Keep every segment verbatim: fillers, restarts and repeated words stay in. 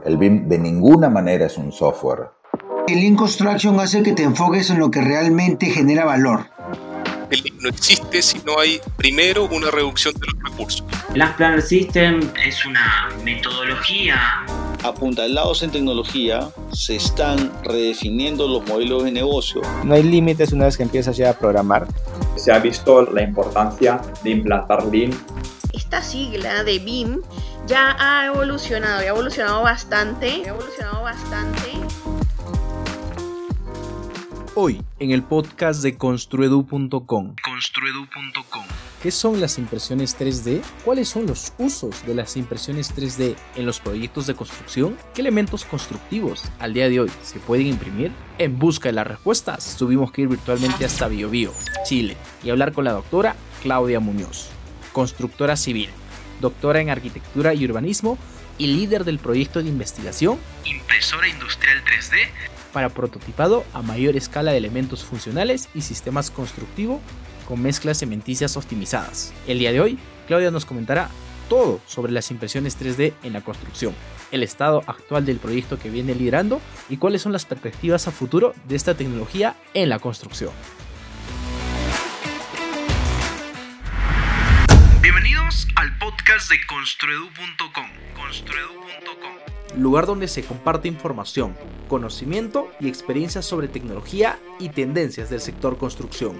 El B I M de ninguna manera es un software. El Lean Construction hace que te enfoques en lo que realmente genera valor. El Lean no existe si no hay primero una reducción de los recursos. El Last Planner System es una metodología. Apuntalados en tecnología, se están redefiniendo los modelos de negocio. No hay límites una vez que empiezas ya a programar. Se ha visto la importancia de implantar Lean. Esta sigla de B I M ya ha evolucionado, y ha evolucionado bastante, ha evolucionado bastante. Hoy, en el podcast de Construedu punto com. Construedu punto com. ¿Qué son las impresiones tres D? ¿Cuáles son los usos de las impresiones tres D en los proyectos de construcción? ¿Qué elementos constructivos al día de hoy se pueden imprimir? En busca de las respuestas, tuvimos que ir virtualmente hasta Biobío, Chile, y hablar con la doctora Claudia Muñoz, constructora civil, doctora en arquitectura y urbanismo y líder del proyecto de investigación Impresora Industrial tres D para prototipado a mayor escala de elementos funcionales y sistemas constructivos con mezclas cementicias optimizadas. El día de hoy, Claudia nos comentará todo sobre las impresiones tres D en la construcción, el estado actual del proyecto que viene liderando y cuáles son las perspectivas a futuro de esta tecnología en la construcción. Bienvenidos al podcast de Construedu punto com. Construedu punto com, lugar donde se comparte información, conocimiento y experiencias sobre tecnología y tendencias del sector construcción.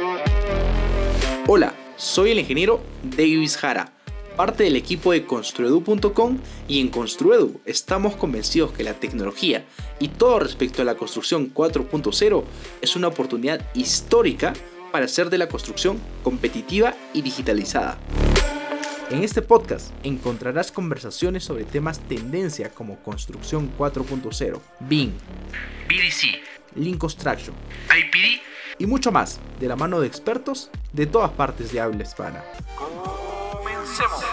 Hola, soy el ingeniero Davis Jara, parte del equipo de Construedu punto com, y en Construedu estamos convencidos que la tecnología y todo respecto a la construcción cuatro punto cero es una oportunidad histórica para hacer de la construcción competitiva y digitalizada. En este podcast encontrarás conversaciones sobre temas tendencia como construcción cuatro punto cero, B I M, B D C, Lean Construction, I P D y mucho más, de la mano de expertos de todas partes de habla hispana. ¡Comencemos!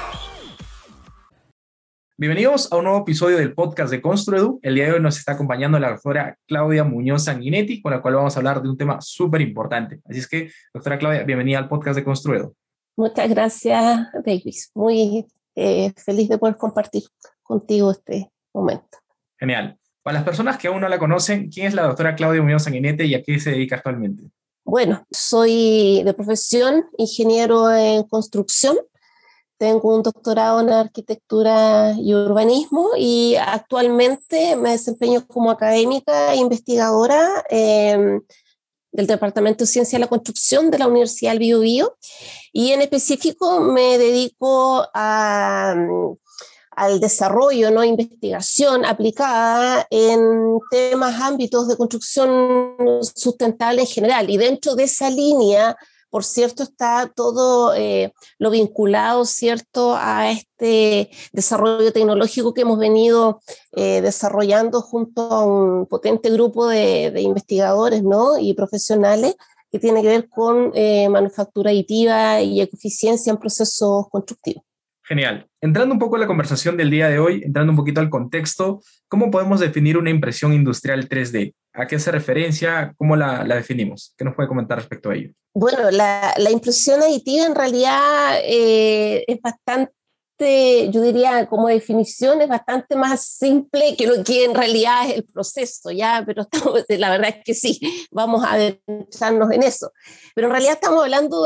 Bienvenidos a un nuevo episodio del podcast de Construedu. El día de hoy nos está acompañando la doctora Claudia Muñoz Sanguinetti, con la cual vamos a hablar de un tema súper importante. Así es que, doctora Claudia, bienvenida al podcast de Construedu. Muchas gracias, Davis. Muy eh, feliz de poder compartir contigo este momento. Genial. Para las personas que aún no la conocen, ¿quién es la doctora Claudia Muñoz Sanguinetti y a qué se dedica actualmente? Bueno, soy de profesión ingeniero en construcción. Tengo un doctorado en arquitectura y urbanismo y actualmente me desempeño como académica e investigadora eh, del Departamento de Ciencia de la Construcción de la Universidad del Biobío, y en específico me dedico a, al desarrollo, ¿no? investigación aplicada en temas, ámbitos de construcción sustentable en general, y dentro de esa línea, por cierto, está todo eh, lo vinculado, ¿cierto?, a este desarrollo tecnológico que hemos venido eh, desarrollando junto a un potente grupo de, de investigadores, ¿no?, y profesionales, que tiene que ver con eh, manufactura aditiva y eficiencia en procesos constructivos. Genial. Entrando un poco a la conversación del día de hoy, entrando un poquito al contexto, ¿cómo podemos definir una impresión industrial tres D? ¿A qué hace referencia? ¿Cómo la, la definimos? ¿Qué nos puede comentar respecto a ello? Bueno, la, la impresión aditiva en realidad eh, es bastante, yo diría, como definición, es bastante más simple que lo que en realidad es el proceso, ¿ya? Pero estamos, la verdad es que sí, vamos a adentrarnos en eso. Pero en realidad estamos hablando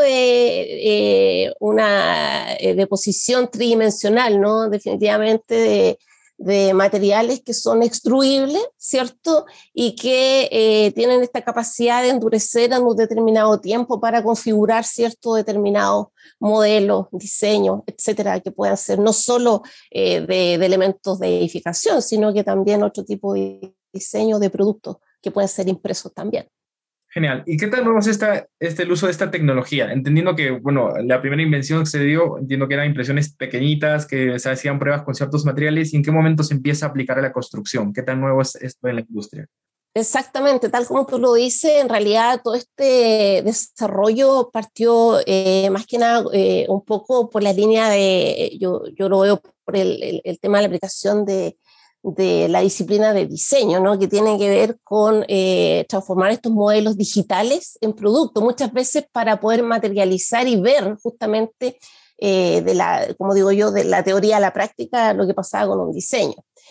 de eh, una eh, deposición tridimensional, ¿no? Definitivamente de, de materiales que son extruibles, ¿cierto? Y que eh, tienen esta capacidad de endurecer en un determinado tiempo para configurar ciertos determinados modelos, diseños, etcétera, que puedan ser no solo eh, de, de elementos de edificación, sino que también otro tipo de diseño de productos que pueden ser impresos también. Genial. ¿Y qué tal vemos esta, este, el uso de esta tecnología? Entendiendo que, bueno, la primera invención que se dio, entiendo que eran impresiones pequeñitas, que se hacían pruebas con ciertos materiales, ¿y en qué momento se empieza a aplicar a la construcción? ¿Qué tan nuevo es esto en la industria? Exactamente, tal como tú lo dices, en realidad todo este desarrollo partió eh, más que nada eh, un poco por la línea de, yo, yo lo veo por el, el, el tema de la aplicación de, de la disciplina de diseño, ¿no? Que tiene que ver con eh, transformar estos modelos digitales en productos, muchas veces para poder materializar y ver justamente, eh, de la, como digo yo, de la teoría a la práctica lo que pasaba con un diseño.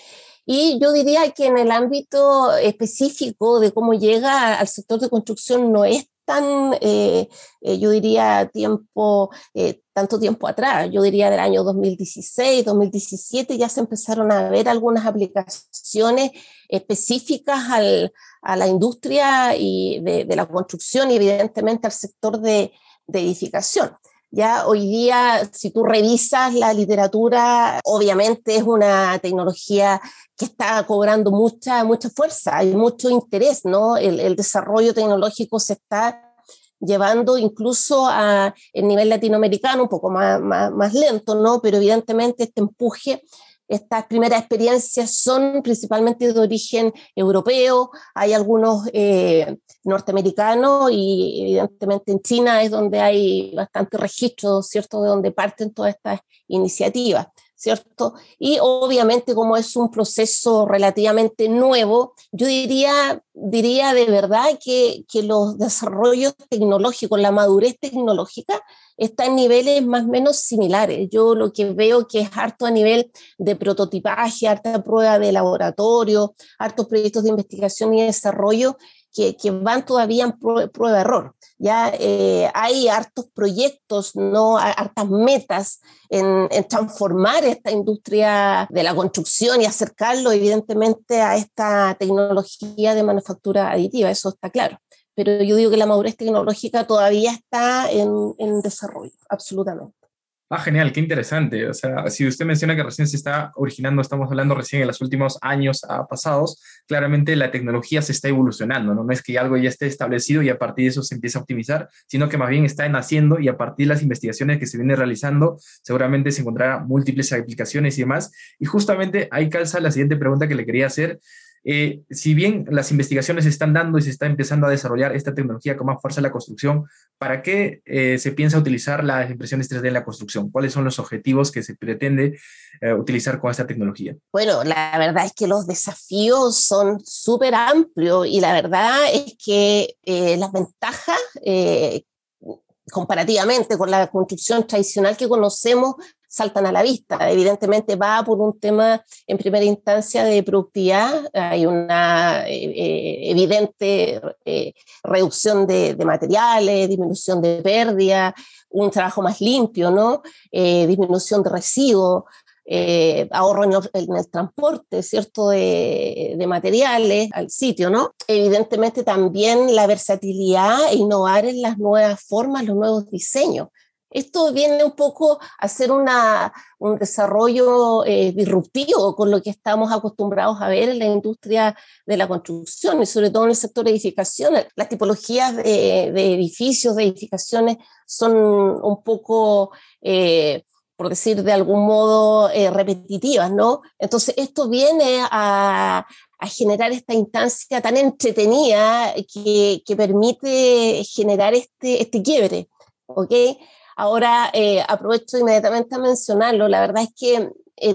Y yo diría que en el ámbito específico de cómo llega al sector de construcción no es tan, eh, eh, yo diría, tiempo, eh, tanto tiempo atrás. Yo diría del año dos mil dieciséis, dos mil diecisiete ya se empezaron a ver algunas aplicaciones específicas al, a la industria y de, de la construcción y evidentemente al sector de, de edificación. Ya hoy día, si tú revisas la literatura, obviamente es una tecnología que está cobrando mucha, mucha fuerza, hay mucho interés, ¿no? El, el desarrollo tecnológico se está llevando incluso a el nivel latinoamericano, un poco más, más, más lento, ¿no? Pero evidentemente este empuje, estas primeras experiencias son principalmente de origen europeo, hay algunos eh, norteamericanos y evidentemente en China es donde hay bastante registro, ¿cierto?, de donde parten todas estas iniciativas, ¿cierto? Y obviamente como es un proceso relativamente nuevo, yo diría, diría de verdad que, que los desarrollos tecnológicos, la madurez tecnológica está en niveles más o menos similares. Yo lo que veo que es harto a nivel de prototipaje, harta prueba de laboratorio, hartos proyectos de investigación y desarrollo que, que van todavía en prueba-error. Ya eh, hay hartos proyectos, ¿no? Hartas metas en, en transformar esta industria de la construcción y acercarlo evidentemente a esta tecnología de manufactura aditiva, eso está claro. Pero yo digo que la madurez tecnológica todavía está en, en desarrollo, absolutamente. Ah, genial, qué interesante. O sea, si usted menciona que recién se está originando, estamos hablando recién en los últimos años ah, pasados, claramente la tecnología se está evolucionando, ¿no? No es que algo ya esté establecido y a partir de eso se empieza a optimizar, sino que más bien está naciendo y a partir de las investigaciones que se vienen realizando, seguramente se encontrará múltiples aplicaciones y demás. Y justamente ahí calza la siguiente pregunta que le quería hacer. Eh, si bien las investigaciones se están dando y se está empezando a desarrollar esta tecnología con más fuerza en la construcción, ¿para qué eh, se piensa utilizar las impresiones tres D en la construcción? ¿Cuáles son los objetivos que se pretende eh, utilizar con esta tecnología? Bueno, la verdad es que los desafíos son súper amplios y la verdad es que eh, las ventajas eh, comparativamente con la construcción tradicional que conocemos saltan a la vista. Evidentemente va por un tema en primera instancia de productividad, hay una eh, evidente eh, reducción de, de materiales, disminución de pérdida, un trabajo más limpio, ¿no? Eh, disminución de residuos, eh, ahorro en el, en el transporte, ¿cierto?, de, de materiales al sitio, ¿no? Evidentemente también la versatilidad e innovar en las nuevas formas, los nuevos diseños. Esto viene un poco a ser una, un desarrollo eh, disruptivo con lo que estamos acostumbrados a ver en la industria de la construcción y sobre todo en el sector de edificaciones. Las tipologías de, de edificios, de edificaciones son un poco, eh, por decir de algún modo, eh, repetitivas, ¿no? Entonces esto viene a, a generar esta instancia tan entretenida que, que permite generar este, este quiebre, ¿ok? Ahora eh, aprovecho inmediatamente a mencionarlo, la verdad es que en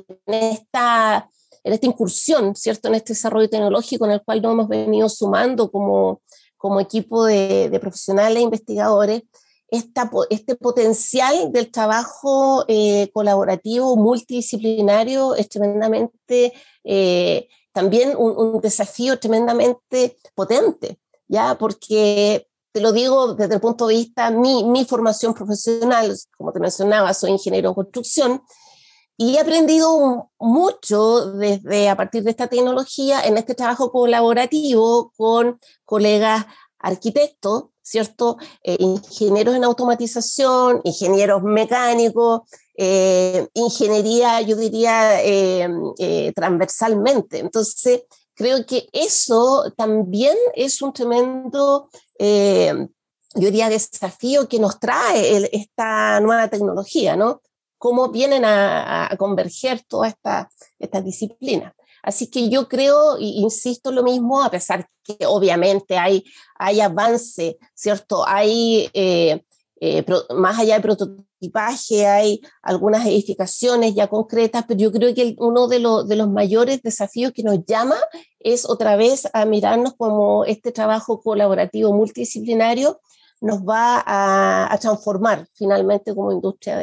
esta, en esta incursión, ¿cierto?, en este desarrollo tecnológico en el cual nos hemos venido sumando como, como equipo de, de profesionales e investigadores, esta, este potencial del trabajo eh, colaborativo multidisciplinario es tremendamente, eh, también un, un desafío tremendamente potente, ¿ya? Porque te lo digo desde el punto de vista, mi, mi formación profesional, como te mencionaba, soy ingeniero en construcción y he aprendido mucho desde a partir de esta tecnología en este trabajo colaborativo con colegas arquitectos, ¿cierto? Eh, ingenieros en automatización, ingenieros mecánicos, eh, ingeniería, yo diría, eh, eh, transversalmente. Entonces, creo que eso también es un tremendo, eh, yo diría, desafío que nos trae el, esta nueva tecnología, ¿no? Cómo vienen a, a converger todas estas esta disciplinas. Así que yo creo, y insisto lo mismo, a pesar que obviamente hay, hay avance, ¿cierto? Hay, eh, eh, pro, más allá de prototipaje, hay algunas edificaciones ya concretas, pero yo creo que el, uno de, lo, de los mayores desafíos que nos llama es otra vez a mirarnos como este trabajo colaborativo multidisciplinario nos va a, a transformar finalmente como industria de,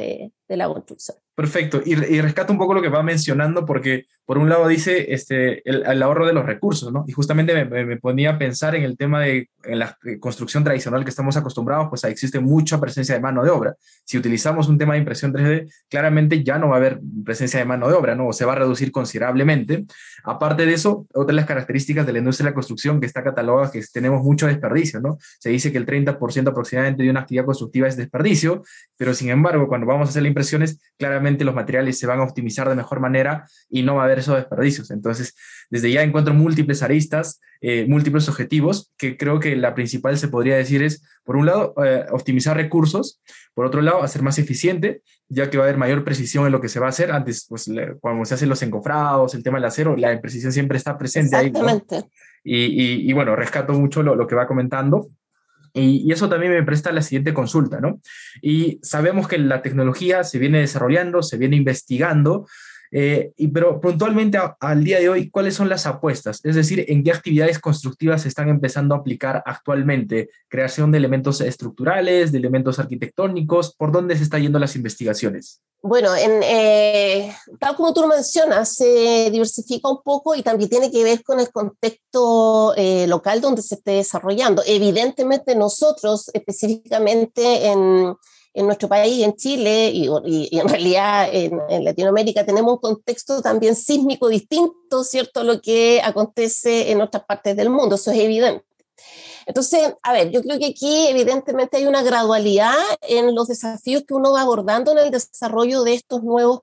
de la construcción. Perfecto, y, y rescato un poco lo que va mencionando, porque por un lado dice este, el, el ahorro de los recursos, ¿no? Y justamente me, me, me ponía a pensar en el tema de en la construcción tradicional que estamos acostumbrados, pues existe mucha presencia de mano de obra. Si utilizamos un tema de impresión tres D, claramente ya no va a haber presencia de mano de obra, ¿no? O se va a reducir considerablemente. Aparte de eso, otra de las características de la industria de la construcción que está catalogada es que tenemos mucho desperdicio, ¿no? Se dice que el treinta por ciento aproximadamente de una actividad constructiva es desperdicio, pero sin embargo, cuando vamos a hacer las impresiones, claramente los materiales se van a optimizar de mejor manera y no va a haber esos desperdicios. Entonces, desde ya encuentro múltiples aristas, eh, múltiples objetivos, que creo que la principal se podría decir es, por un lado, eh, optimizar recursos, por otro lado, hacer más eficiente, ya que va a haber mayor precisión en lo que se va a hacer. Antes, pues, le, cuando se hacen los encofrados, el tema del acero, la imprecisión siempre está presente ahí, ¿no? Exactamente. Y, y, y bueno, rescato mucho lo, lo que va comentando. Y, y eso también me presta la siguiente consulta, ¿no? Y sabemos que la tecnología se viene desarrollando, se viene investigando, eh, y, pero puntualmente a, al día de hoy, ¿cuáles son las apuestas? Es decir, ¿en qué actividades constructivas se están empezando a aplicar actualmente? ¿Creación de elementos estructurales, de elementos arquitectónicos? ¿Por dónde se están yendo las investigaciones? Bueno, en, eh, tal como tú mencionas, se diversifica un poco y también tiene que ver con el contexto eh, local donde se esté desarrollando. Evidentemente nosotros, específicamente en, en nuestro país, en Chile, y, y, y en realidad en, en Latinoamérica, tenemos un contexto también sísmico distinto, ¿cierto?, a lo que acontece en otras partes del mundo, eso es evidente. Entonces, a ver, yo creo que aquí evidentemente hay una gradualidad en los desafíos que uno va abordando en el desarrollo de estos nuevos,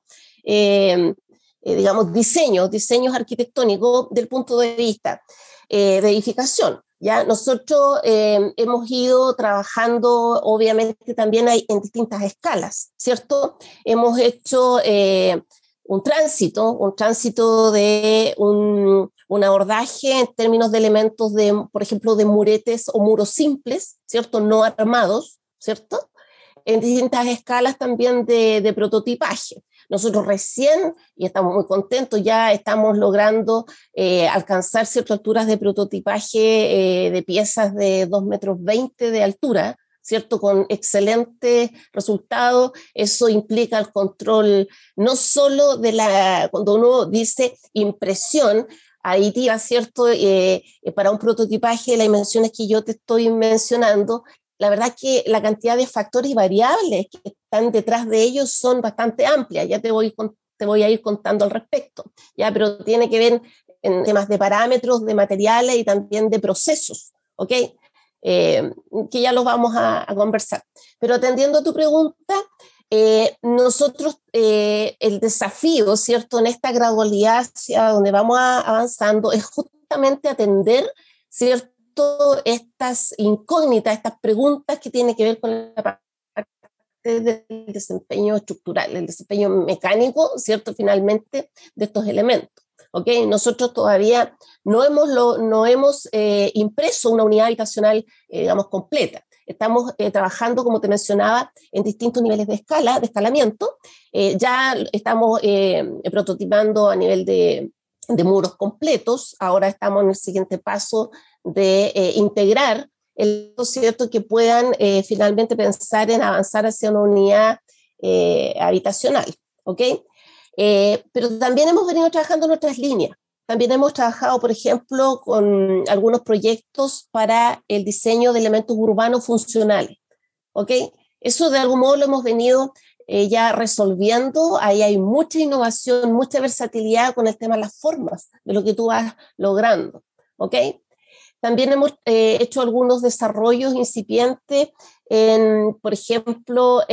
eh, eh, digamos, diseños, diseños arquitectónicos del punto de vista eh, de edificación. Ya nosotros eh, hemos ido trabajando, obviamente también hay en distintas escalas, ¿cierto? Hemos hecho eh, un tránsito, un tránsito de un, un abordaje en términos de elementos de, por ejemplo, de muretes o muros simples, ¿cierto? No armados, ¿cierto? En distintas escalas también de, de prototipaje. Nosotros recién, y estamos muy contentos, ya estamos logrando eh, alcanzar ciertas alturas de prototipaje eh, de piezas de dos metros veinte de altura, ¿cierto? Con excelentes resultados. Eso implica el control no solo de la, cuando uno dice impresión aditiva, ¿cierto? Eh, para un prototipaje, las dimensiones que yo te estoy mencionando, la verdad que la cantidad de factores y variables que están detrás de ellos son bastante amplias. Ya te voy, te voy a ir contando al respecto, ¿ya? Pero tiene que ver en temas de parámetros, de materiales y también de procesos, ¿ok? Eh, que ya los vamos a, a conversar. Pero atendiendo a tu pregunta, eh, nosotros, eh, el desafío, ¿cierto?, en esta gradualidad hacia donde vamos a, avanzando es justamente atender, ¿cierto?, estas incógnitas, estas preguntas que tienen que ver con la parte del desempeño estructural, el desempeño mecánico, ¿cierto?, finalmente, de estos elementos. ¿Okay? Nosotros todavía no hemos, lo, no hemos eh, impreso una unidad habitacional, eh, digamos, completa. Estamos eh, trabajando, como te mencionaba, en distintos niveles de escala, de escalamiento. Eh, ya estamos eh, prototipando a nivel de, de muros completos. Ahora estamos en el siguiente paso de eh, integrar el cierto que puedan eh, finalmente pensar en avanzar hacia una unidad eh, habitacional. ¿Ok? Eh, pero también hemos venido trabajando en otras líneas. También hemos trabajado, por ejemplo, con algunos proyectos para el diseño de elementos urbanos funcionales. ¿Ok? Eso de algún modo lo hemos venido eh, ya resolviendo. Ahí hay mucha innovación, mucha versatilidad con el tema de las formas, de lo que tú vas logrando. ¿Ok? También hemos eh, hecho algunos desarrollos incipientes en, por ejemplo,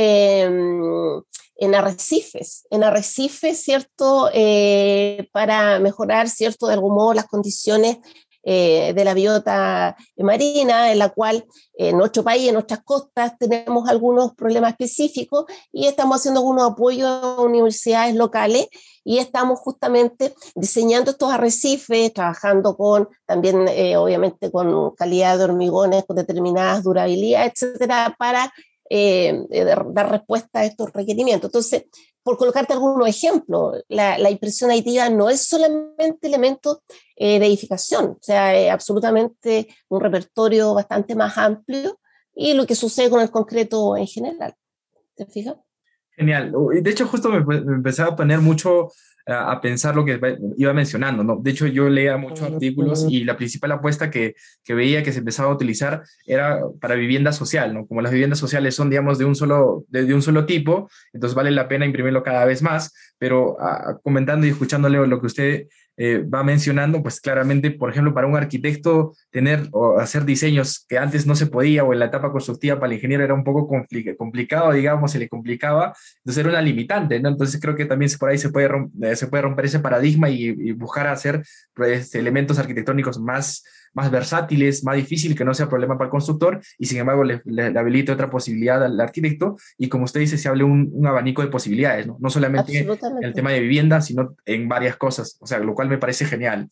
en, en arrecifes, en arrecifes, ¿cierto?, eh, para mejorar, ¿cierto?, de algún modo las condiciones eh, de la biota marina, en la cual en nuestro país, en nuestras costas, tenemos algunos problemas específicos y estamos haciendo algunos apoyos a universidades locales y estamos justamente diseñando estos arrecifes, trabajando con también, eh, obviamente, con calidad de hormigones, con determinadas durabilidades, etcétera, para eh, dar respuesta a estos requerimientos. Entonces, por colocarte algunos ejemplos, la, la impresión aditiva no es solamente elementos eh, de edificación, o sea, es absolutamente un repertorio bastante más amplio y lo que sucede con el concreto en general. ¿Te fijas? Genial. De hecho, justo me, me empezaba a poner mucho a, a pensar lo que iba mencionando, ¿no? De hecho, yo leía muchos artículos y la principal apuesta que, que veía que se empezaba a utilizar era para vivienda social, ¿no? Como las viviendas sociales son, digamos, de un solo, de, de un solo tipo, entonces vale la pena imprimirlo cada vez más, pero a, comentando y escuchándole lo que usted eh, va mencionando, pues claramente, por ejemplo, para un arquitecto tener o hacer diseños que antes no se podía, o en la etapa constructiva para el ingeniero era un poco compli- complicado, digamos, se le complicaba, entonces era una limitante, ¿no? Entonces creo que también por ahí se puede, romper, se puede romper ese paradigma y, y buscar hacer pues, elementos arquitectónicos más, más versátiles, más difíciles, que no sea problema para el constructor, y sin embargo le, le, le habilita otra posibilidad al arquitecto, y como usted dice, se hable un, un abanico de posibilidades, ¿no? No solamente el tema de vivienda, sino en varias cosas, o sea, lo cual me parece genial.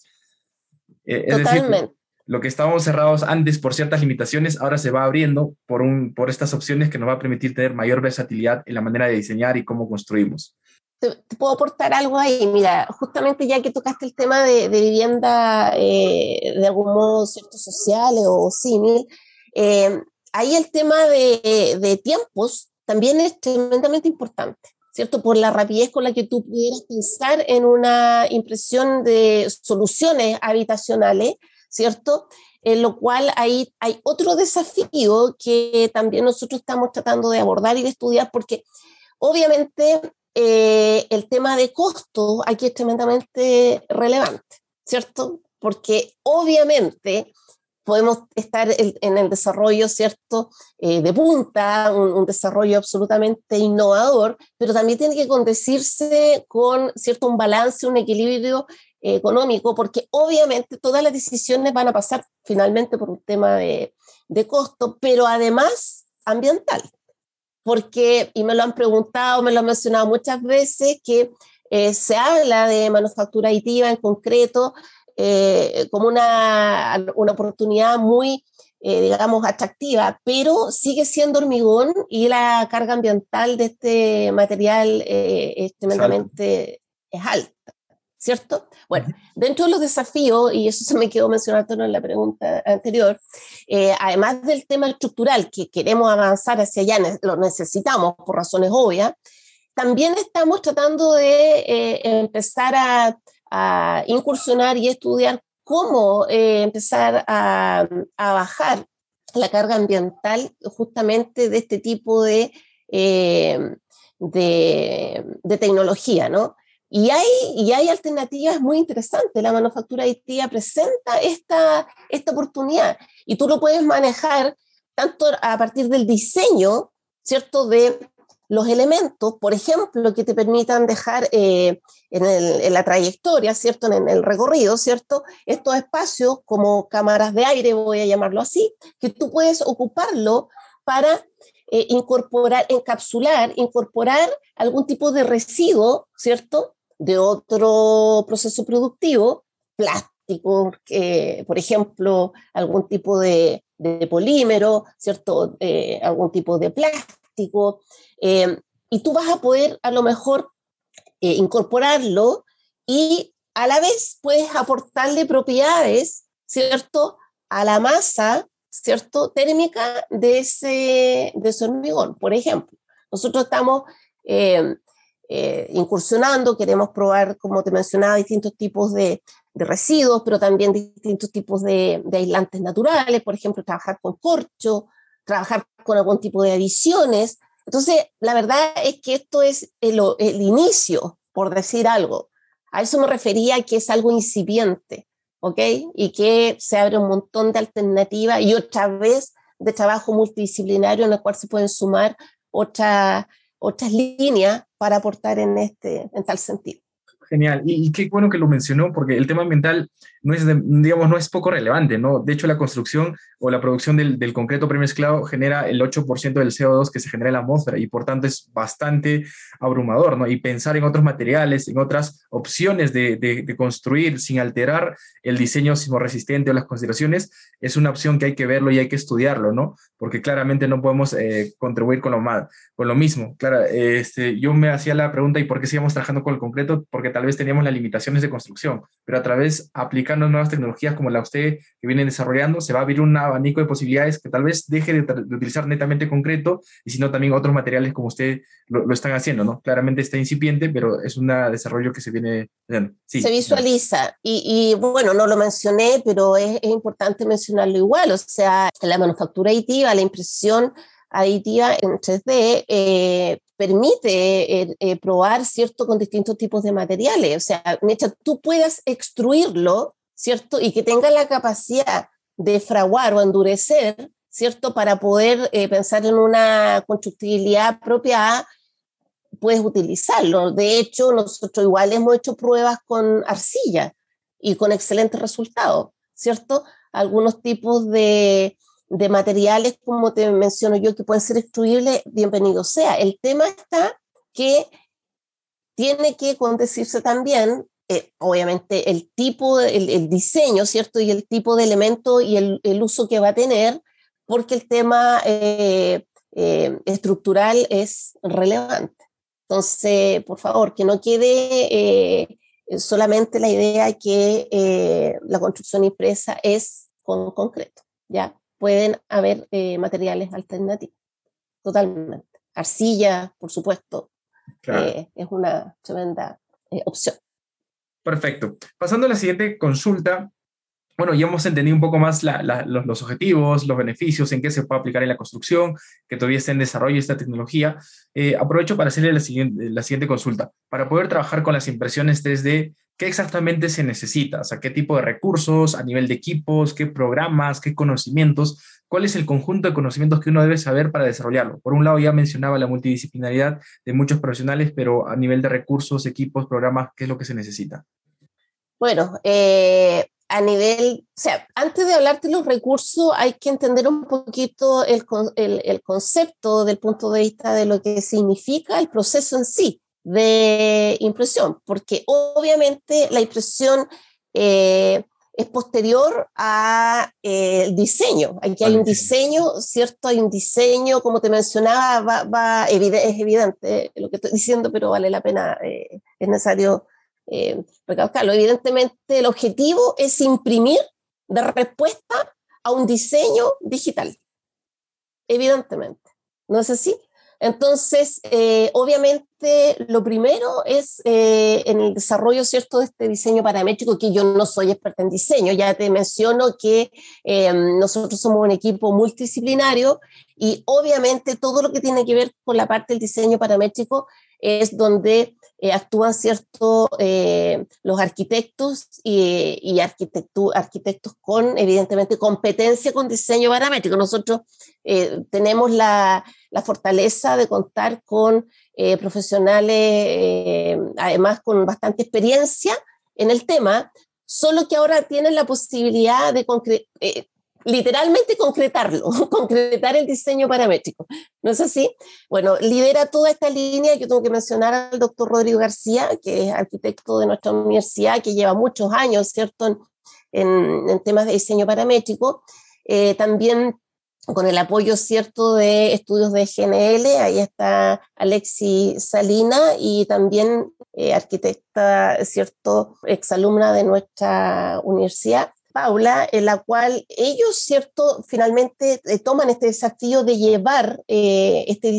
Eh, es Totalmente. decir, lo que estábamos cerrados antes por ciertas limitaciones, ahora se va abriendo por, un, por estas opciones que nos va a permitir tener mayor versatilidad en la manera de diseñar y cómo construimos. Te, te puedo aportar algo ahí. Mira, justamente ya que tocaste el tema de, de vivienda eh, de algún modo, cierto, sociales o símil, eh, ahí el tema de, de tiempos también es tremendamente importante, ¿cierto? Por la rapidez con la que tú pudieras pensar en una impresión de soluciones habitacionales, ¿cierto? En lo cual ahí hay otro desafío que también nosotros estamos tratando de abordar y de estudiar, porque obviamente eh, el tema de costo aquí es tremendamente relevante, ¿cierto? Porque obviamente podemos estar en el desarrollo, ¿cierto?, eh, de punta, un, un desarrollo absolutamente innovador, pero también tiene que condecirse con, ¿cierto?, un balance, un equilibrio eh, económico, porque obviamente todas las decisiones van a pasar finalmente por un tema de, de costo, pero además ambiental, porque, y me lo han preguntado, me lo han mencionado muchas veces, que eh, se habla de manufactura aditiva en concreto, Eh, como una, una oportunidad muy, eh, digamos, atractiva, pero sigue siendo hormigón y la carga ambiental de este material eh, es tremendamente es alta, ¿cierto? Bueno, dentro de los desafíos, y eso se me quedó mencionado en la pregunta anterior, eh, además del tema estructural, que queremos avanzar hacia allá, lo necesitamos por razones obvias, también estamos tratando de eh, empezar a a incursionar y estudiar cómo eh, empezar a, a bajar la carga ambiental justamente de este tipo de, eh, de, de tecnología, ¿no? Y hay, y hay alternativas muy interesantes. La manufactura aditiva presenta esta, esta oportunidad y tú lo puedes manejar tanto a partir del diseño, ¿cierto?, de los elementos, por ejemplo, que te permitan dejar eh, en, el, en la trayectoria, ¿cierto?, en el recorrido, ¿cierto?, estos espacios como cámaras de aire, voy a llamarlo así, que tú puedes ocuparlo para eh, incorporar, encapsular, incorporar algún tipo de residuo, ¿cierto?, de otro proceso productivo, plástico, eh, por ejemplo, algún tipo de, de polímero, ¿cierto?, eh, algún tipo de plástico, Eh, y tú vas a poder a lo mejor eh, incorporarlo y a la vez puedes aportarle propiedades, ¿cierto?, a la masa, ¿cierto?, térmica de ese, de ese hormigón. Por ejemplo, nosotros estamos eh, eh, incursionando, queremos probar, como te mencionaba, distintos tipos de, de residuos, pero también distintos tipos de, de aislantes naturales, por ejemplo, trabajar con corcho, trabajar con algún tipo de adiciones. Entonces, la verdad es que esto es el, el inicio, por decir algo. A eso me refería, que es algo incipiente, ¿ok? Y que se abre un montón de alternativas y otra vez de trabajo multidisciplinario en el cual se pueden sumar otra, otras líneas para aportar en, este, en tal sentido. Genial, y, y qué bueno que lo mencionó, porque el tema ambiental no es, de, digamos, no es poco relevante, ¿no? De hecho, la construcción o la producción del, del concreto premezclado genera el ocho por ciento del C O dos que se genera en la atmósfera y por tanto es bastante abrumador, ¿no? Y pensar en otros materiales, en otras opciones de, de, de construir sin alterar el diseño sismorresistente o las consideraciones, es una opción que hay que verlo y hay que estudiarlo, ¿no? Porque claramente no podemos eh, contribuir con lo, mal, con lo mismo. Claro, este, yo me hacía la pregunta, ¿y por qué sigamos trabajando con el concreto? Porque tal vez teníamos las limitaciones de construcción, pero a través, aplicando nuevas tecnologías como la usted que vienen desarrollando, se va a abrir un abanico de posibilidades que tal vez deje de, de utilizar netamente concreto, y sino también otros materiales como usted lo, lo están haciendo, ¿no? Claramente está incipiente, pero es un desarrollo que se viene... Sí, se visualiza, y, y bueno, no lo mencioné, pero es, es importante mencionarlo igual, o sea, la manufactura aditiva, la impresión aditiva en tres D eh, permite eh, eh, probar, ¿cierto?, con distintos tipos de materiales. O sea, mientras tú puedas extruirlo, ¿cierto?, y que tenga la capacidad de fraguar o endurecer, ¿cierto?, para poder eh, pensar en una constructibilidad apropiada, puedes utilizarlo. De hecho, nosotros igual hemos hecho pruebas con arcilla y con excelentes resultados, ¿cierto? Algunos tipos de de materiales, como te menciono yo, que pueden ser extruibles, bienvenido sea. El tema está que tiene que condecirse también, eh, obviamente, el tipo, el, el diseño, ¿cierto? Y el tipo de elemento y el, el uso que va a tener, porque el tema eh, eh, estructural es relevante. Entonces, por favor, que no quede eh, solamente la idea que eh, la construcción impresa es con concreto, ¿ya? Pueden haber eh, materiales alternativos, totalmente. Arcilla, por supuesto, claro. eh, es una tremenda eh, opción. Perfecto. Pasando a la siguiente consulta, bueno, ya hemos entendido un poco más la, la, los, los objetivos, los beneficios, en qué se puede aplicar en la construcción, que todavía está en desarrollo esta tecnología. Eh, aprovecho para hacerle la siguiente, la siguiente consulta. Para poder trabajar con las impresiones tres D, ¿qué exactamente se necesita? O sea, ¿qué tipo de recursos, a nivel de equipos, qué programas, qué conocimientos? ¿Cuál es el conjunto de conocimientos que uno debe saber para desarrollarlo? Por un lado, ya mencionaba la multidisciplinaridad de muchos profesionales, pero a nivel de recursos, equipos, programas, ¿qué es lo que se necesita? Bueno, eh, a nivel, o sea, antes de hablarte de los recursos, hay que entender un poquito el, el, el concepto del punto de vista de lo que significa el proceso en sí de impresión, porque obviamente la impresión eh, es posterior al eh, diseño. Aquí hay un diseño, ¿cierto? Hay un diseño, como te mencionaba, va, va, es evidente lo que estoy diciendo, pero vale la pena, eh, es necesario eh, recalcarlo. Evidentemente, el objetivo es imprimir de respuesta a un diseño digital. Evidentemente, ¿no es así? Entonces, eh, obviamente, lo primero es eh, en el desarrollo, ¿cierto?, de este diseño paramétrico, que yo no soy experta en diseño, ya te menciono que eh, nosotros somos un equipo multidisciplinario y obviamente todo lo que tiene que ver con la parte del diseño paramétrico es donde eh, actúan, ¿cierto?, eh, los arquitectos y, y arquitectu- arquitectos con, evidentemente, competencia con diseño paramétrico. Nosotros eh, tenemos la, la fortaleza de contar con eh, profesionales, eh, además con bastante experiencia en el tema, solo que ahora tienen la posibilidad de concre- eh, literalmente concretarlo, concretar el diseño paramétrico, ¿no es así? Bueno, lidera toda esta línea. Yo tengo que mencionar al doctor Rodrigo García, que es arquitecto de nuestra universidad, que lleva muchos años, ¿cierto?, en, en, en temas de diseño paramétrico. Eh, también con el apoyo, ¿cierto?, de estudios de G N L, ahí está Alexi Salina, y también eh, arquitecta, ¿cierto?, exalumna de nuestra universidad, Paula, en la cual ellos, ¿cierto?, finalmente eh, toman este desafío de llevar eh, este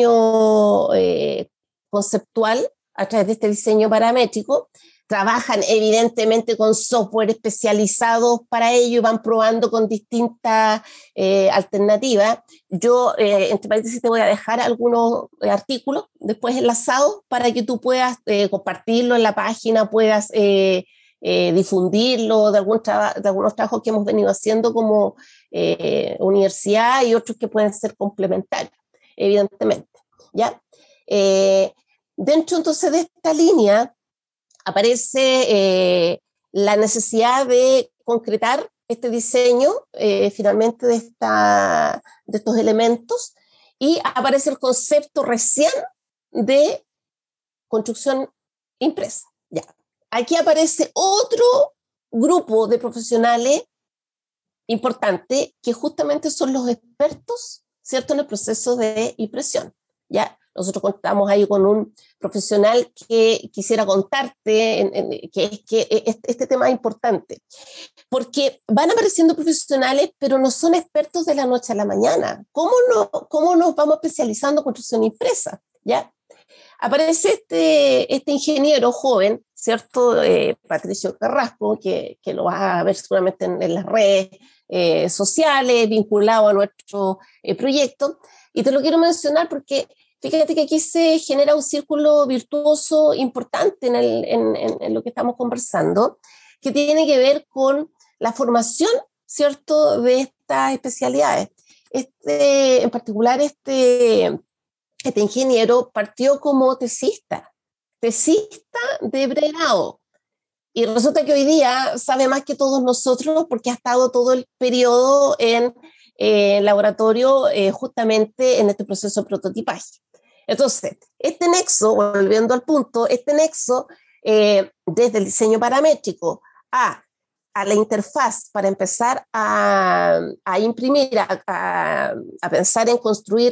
diseño eh, conceptual a través de este diseño paramétrico. Trabajan evidentemente con software especializados para ello y van probando con distintas eh, alternativas. Yo, eh, entre paréntesis, te voy a dejar algunos artículos después enlazados para que tú puedas eh, compartirlo en la página, puedas eh, eh, difundirlo de, algún traba- de algunos trabajos que hemos venido haciendo como eh, universidad y otros que pueden ser complementarios, evidentemente, ¿ya? Eh, dentro entonces de esta línea aparece eh, la necesidad de concretar este diseño eh, finalmente de, esta, de estos elementos, y aparece el concepto recién de construcción impresa. Ya. Aquí aparece otro grupo de profesionales importante que justamente son los expertos, ¿cierto?, en el proceso de impresión. ¿Ya? nosotros contamos ahí con un profesional que quisiera contarte en, en, que, que este, este tema es importante, porque van apareciendo profesionales, pero no son expertos de la noche a la mañana. ¿Cómo, no, cómo nos vamos especializando en construcción impresa? ¿Ya? Aparece este, este ingeniero joven, ¿cierto? Eh, Patricio Carrasco, que, que lo vas a ver seguramente en, en las redes eh, sociales, vinculado a nuestro eh, proyecto. Y te lo quiero mencionar porque fíjate que aquí se genera un círculo virtuoso importante en, el, en, en, en lo que estamos conversando, que tiene que ver con la formación, ¿cierto?, de estas especialidades. Este, en particular, este... Este ingeniero partió como tesista, tesista de pregrado. Y resulta que hoy día sabe más que todos nosotros porque ha estado todo el periodo en eh, laboratorio eh, justamente en este proceso de prototipaje. Entonces, este nexo, volviendo al punto, este nexo eh, desde el diseño paramétrico a, a la interfaz para empezar a, a imprimir, a, a, a pensar en construir,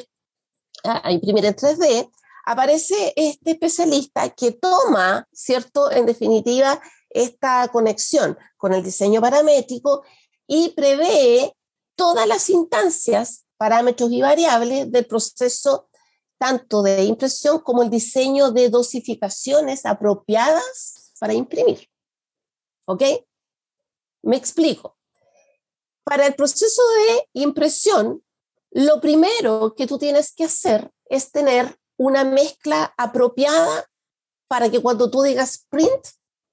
a imprimir en tres D, aparece este especialista que toma, ¿cierto?, en definitiva, esta conexión con el diseño paramétrico y prevé todas las instancias, parámetros y variables del proceso tanto de impresión como el diseño de dosificaciones apropiadas para imprimir. ¿Ok? Me explico. Para el proceso de impresión, lo primero que tú tienes que hacer es tener una mezcla apropiada para que cuando tú digas print,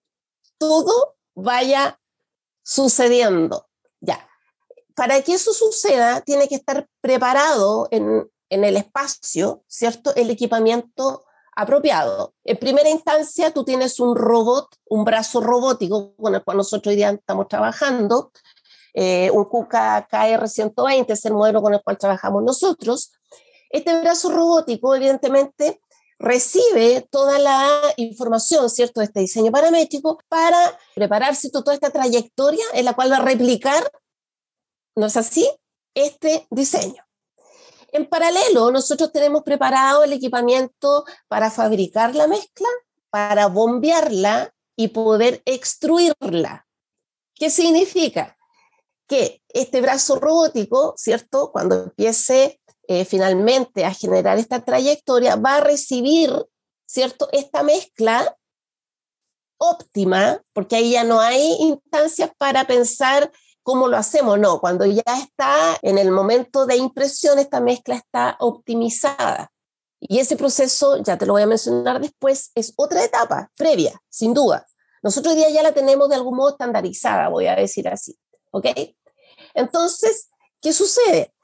todo vaya sucediendo. Ya. Para que eso suceda, tiene que estar preparado en, en el espacio, ¿cierto?, el equipamiento apropiado. En primera instancia, tú tienes un robot, un brazo robótico con el cual nosotros hoy día estamos trabajando. Eh, un KUKA K R ciento veinte es el modelo con el cual trabajamos nosotros. Este brazo robótico, evidentemente, recibe toda la información, ¿cierto?, de este diseño paramétrico para prepararse toda esta trayectoria en la cual va a replicar, ¿no es así?, este diseño. En paralelo, nosotros tenemos preparado el equipamiento para fabricar la mezcla, para bombearla y poder extruirla. ¿Qué significa? Que este brazo robótico, ¿cierto?, cuando empiece eh, finalmente a generar esta trayectoria, va a recibir, ¿cierto?, esta mezcla óptima, porque ahí ya no hay instancias para pensar cómo lo hacemos, no, cuando ya está en el momento de impresión, esta mezcla está optimizada. Y ese proceso, ya te lo voy a mencionar después, es otra etapa previa, sin duda. Nosotros hoy día ya la tenemos de algún modo estandarizada, voy a decir así. ¿Ok? Entonces, ¿qué sucede?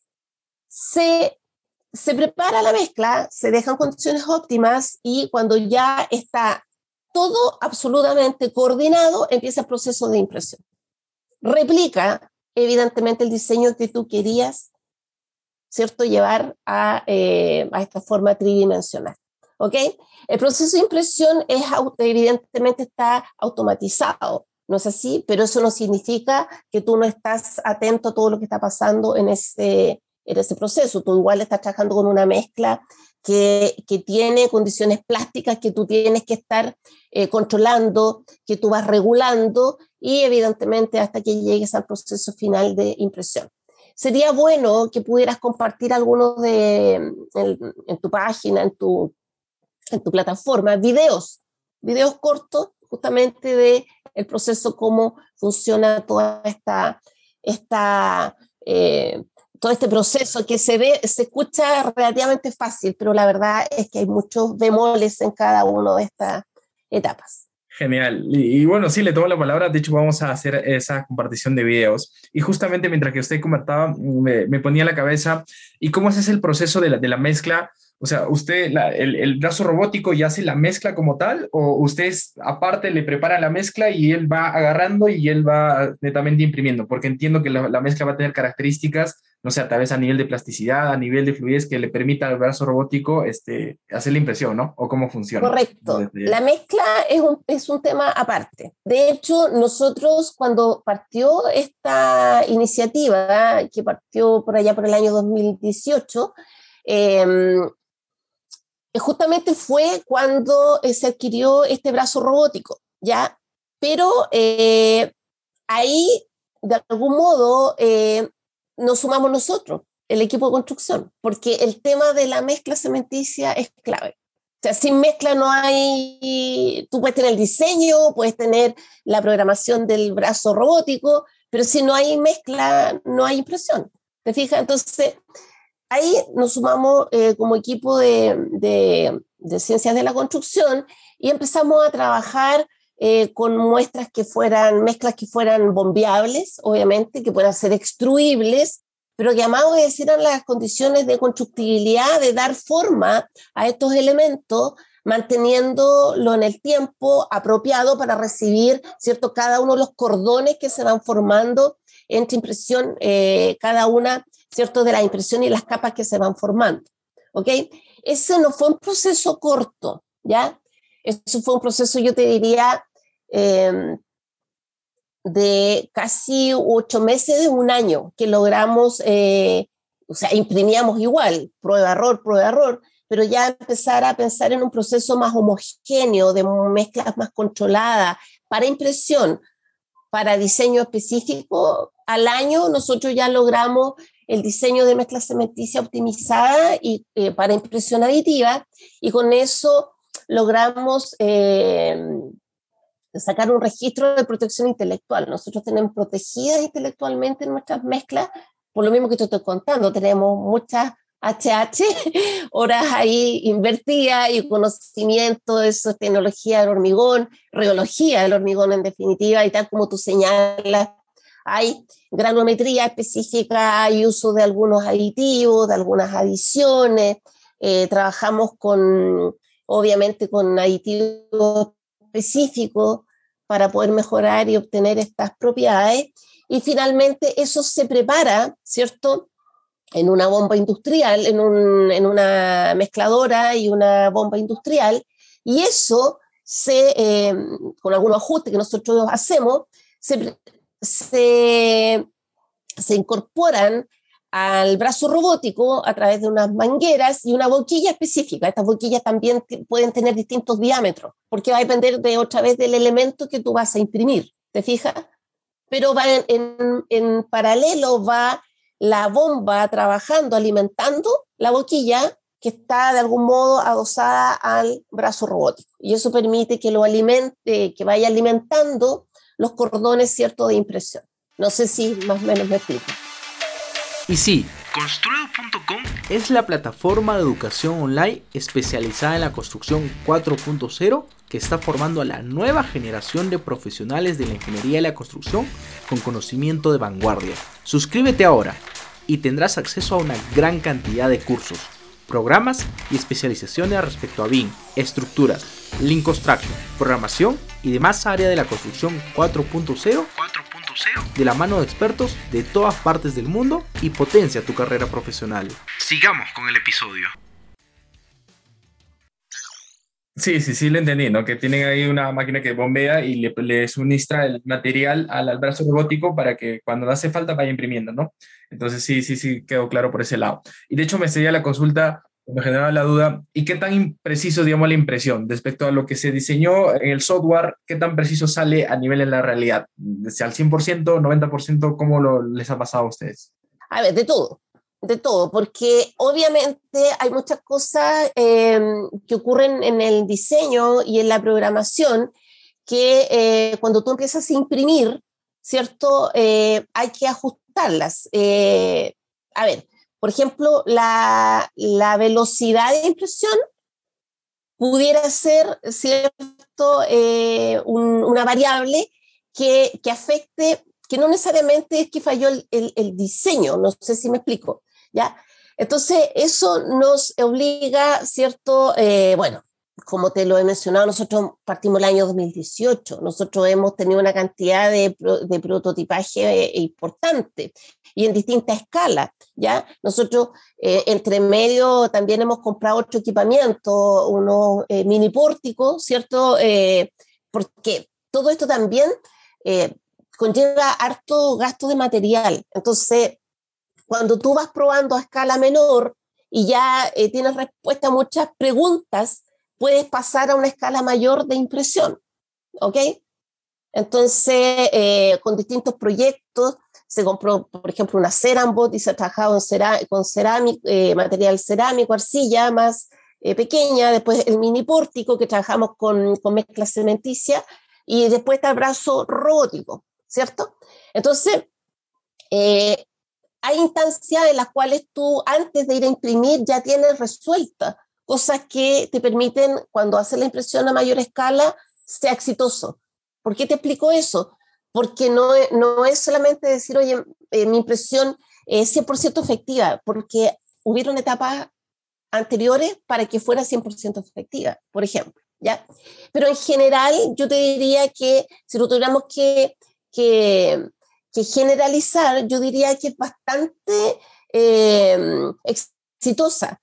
Se, se prepara la mezcla, se dejan condiciones óptimas y cuando ya está todo absolutamente coordinado, empieza el proceso de impresión. Replica, evidentemente, el diseño que tú querías, ¿cierto?, llevar a, eh, a esta forma tridimensional. ¿Ok? El proceso de impresión es, evidentemente está automatizado. No es así, pero eso no significa que tú no estás atento a todo lo que está pasando en ese, en ese proceso. Tú igual estás trabajando con una mezcla que, que tiene condiciones plásticas que tú tienes que estar eh, controlando, que tú vas regulando y evidentemente hasta que llegues al proceso final de impresión. Sería bueno que pudieras compartir algunos de, en, en tu página, en tu, en tu plataforma, videos, videos cortos justamente de el proceso, cómo funciona toda esta, esta eh, todo este proceso que se ve, se escucha relativamente fácil, pero la verdad es que hay muchos bemoles en cada una de estas etapas. Genial. Y, y bueno, sí, le tomo la palabra. De hecho, vamos a hacer esa compartición de videos. Y justamente mientras que usted comentaba, me, me ponía a la cabeza, ¿y cómo es el proceso de la, de la mezcla? O sea, ¿usted, la, el, el brazo robótico ya hace la mezcla como tal? ¿O usted aparte le prepara la mezcla y él va agarrando y él va netamente imprimiendo? Porque entiendo que la, la mezcla va a tener características, no sé, tal vez a nivel de plasticidad, a nivel de fluidez, que le permita al brazo robótico este, hacer la impresión, ¿no? ¿O cómo funciona? Correcto. Desde... La mezcla es un, es un tema aparte. De hecho, nosotros cuando partió esta iniciativa, que partió por allá por el año dos mil dieciocho, eh, justamente fue cuando eh, se adquirió este brazo robótico, ¿ya? Pero eh, ahí, de algún modo, eh, nos sumamos nosotros, el equipo de construcción, porque el tema de la mezcla cementicia es clave. O sea, sin mezcla no hay, tú puedes tener el diseño, puedes tener la programación del brazo robótico, pero si no hay mezcla, no hay impresión. ¿Te fijas? Entonces, ahí nos sumamos eh, como equipo de, de, de ciencias de la construcción y empezamos a trabajar eh, con muestras que fueran, mezclas que fueran bombeables, obviamente, que puedan ser extruibles, pero que además obedecieran las condiciones de constructibilidad, de dar forma a estos elementos, manteniéndolo en el tiempo apropiado para recibir, ¿cierto?, cada uno de los cordones que se van formando entre impresión, eh, cada una, ¿cierto?, de la impresión y las capas que se van formando, ¿ok? Ese no fue un proceso corto, ¿ya? Eso fue un proceso, yo te diría, eh, de casi ocho meses, de un año, que logramos, eh, o sea, imprimíamos igual, prueba, error, prueba, error, pero ya empezar a pensar en un proceso más homogéneo, de mezclas más controladas, para impresión, para diseño específico. Al año nosotros ya logramos el diseño de mezcla cementicia optimizada y, eh, para impresión aditiva, y con eso logramos eh, sacar un registro de protección intelectual. Nosotros tenemos protegidas intelectualmente nuestras mezclas, por lo mismo que te estoy contando, tenemos muchas H H, horas ahí invertidas y conocimiento de eso, tecnología del hormigón, rheología del hormigón en definitiva, y tal como tú señalas, hay granometría específica, hay uso de algunos aditivos, de algunas adiciones, eh, trabajamos con, obviamente con aditivos específicos para poder mejorar y obtener estas propiedades, y finalmente eso se prepara, ¿cierto?, en una bomba industrial, en, un, en una mezcladora y una bomba industrial, y eso, se, eh, con algunos ajustes que nosotros hacemos, se, se, se incorporan al brazo robótico a través de unas mangueras y una boquilla específica. Estas boquillas también pueden tener distintos diámetros, porque va a depender de otra vez del elemento que tú vas a imprimir, ¿te fijas? Pero va en, en, en paralelo va la bomba trabajando, alimentando la boquilla que está de algún modo adosada al brazo robótico. Y eso permite que lo alimente, que vaya alimentando los cordones, ¿cierto?, de impresión. No sé si más o menos me explico. Y sí, Construedu punto com es la plataforma de educación online especializada en la construcción cuatro punto cero que está formando a la nueva generación de profesionales de la ingeniería y la construcción con conocimiento de vanguardia. Suscríbete ahora y tendrás acceso a una gran cantidad de cursos, programas y especializaciones respecto a B I M, estructuras, Lean Construction, programación y demás áreas de la construcción cuatro punto cero de la mano de expertos de todas partes del mundo, y potencia tu carrera profesional. Sigamos con el episodio. Sí, sí, sí, lo entendí, ¿no? Que tienen ahí una máquina que bombea y le, le suministra el material al, al brazo robótico para que cuando hace falta vaya imprimiendo, ¿no? Entonces sí, sí, sí, quedó claro por ese lado. Y de hecho me seguía la consulta, me generaba la duda, ¿y qué tan impreciso, digamos, la impresión respecto a lo que se diseñó en el software? ¿Qué tan preciso sale a nivel en la realidad? ¿Al cien por ciento, noventa por ciento? ¿Cómo lo, les ha pasado a ustedes? A ver, de todo. De todo, porque obviamente hay muchas cosas eh, que ocurren en el diseño y en la programación que eh, cuando tú empiezas a imprimir, ¿cierto? Eh, hay que ajustarlas. Eh, a ver, por ejemplo, la, la velocidad de impresión pudiera ser, ¿cierto? Eh, un, una variable que, que afecte, que no necesariamente es que falló el, el, el diseño, no sé si me explico. ¿Ya? Entonces, eso nos obliga, ¿cierto? Eh, bueno, como te lo he mencionado, nosotros partimos el año dos mil dieciocho, nosotros hemos tenido una cantidad de, de prototipaje importante y en distintas escalas, ¿ya? Nosotros, eh, entre medio, también hemos comprado otro equipamiento, unos eh, mini pórticos, ¿cierto? Eh, porque todo esto también eh, conlleva harto gasto de material. Entonces, cuando tú vas probando a escala menor y ya eh, tienes respuesta a muchas preguntas, puedes pasar a una escala mayor de impresión, ¿ok? Entonces, eh, con distintos proyectos, se compró, por ejemplo, una Cerambot y se ha trabajado en cerá con cerámico, eh, material cerámico, arcilla más eh, pequeña, después el mini pórtico que trabajamos con, con mezcla cementicia, y después está el brazo robótico, ¿cierto? Entonces, eh, hay instancias en las cuales tú, antes de ir a imprimir, ya tienes resueltas cosas que te permiten, cuando haces la impresión a mayor escala, sea exitoso. ¿Por qué te explico eso? Porque no, no es solamente decir, oye, eh, mi impresión es cien por ciento efectiva, porque hubieron etapas anteriores para que fuera cien por ciento efectiva, por ejemplo, ¿ya? Pero en general, yo te diría que si lo tuviéramos que, que, que generalizar, yo diría que es bastante eh, exitosa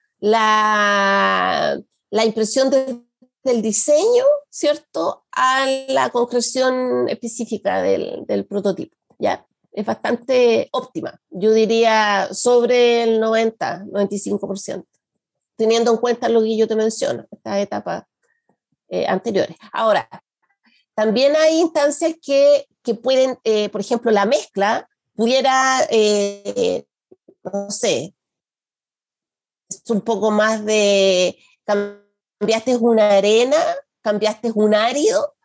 la, la impresión de, del diseño, ¿cierto?, a la concreción específica del, del prototipo, ¿ya? Es bastante óptima, yo diría sobre el noventa, noventa y cinco por ciento, teniendo en cuenta lo que yo te menciono, estas etapas eh, anteriores. Ahora, también hay instancias que, que pueden, eh, por ejemplo, la mezcla pudiera, eh, no sé, es un poco más de, cambiaste una arena, cambiaste un árido,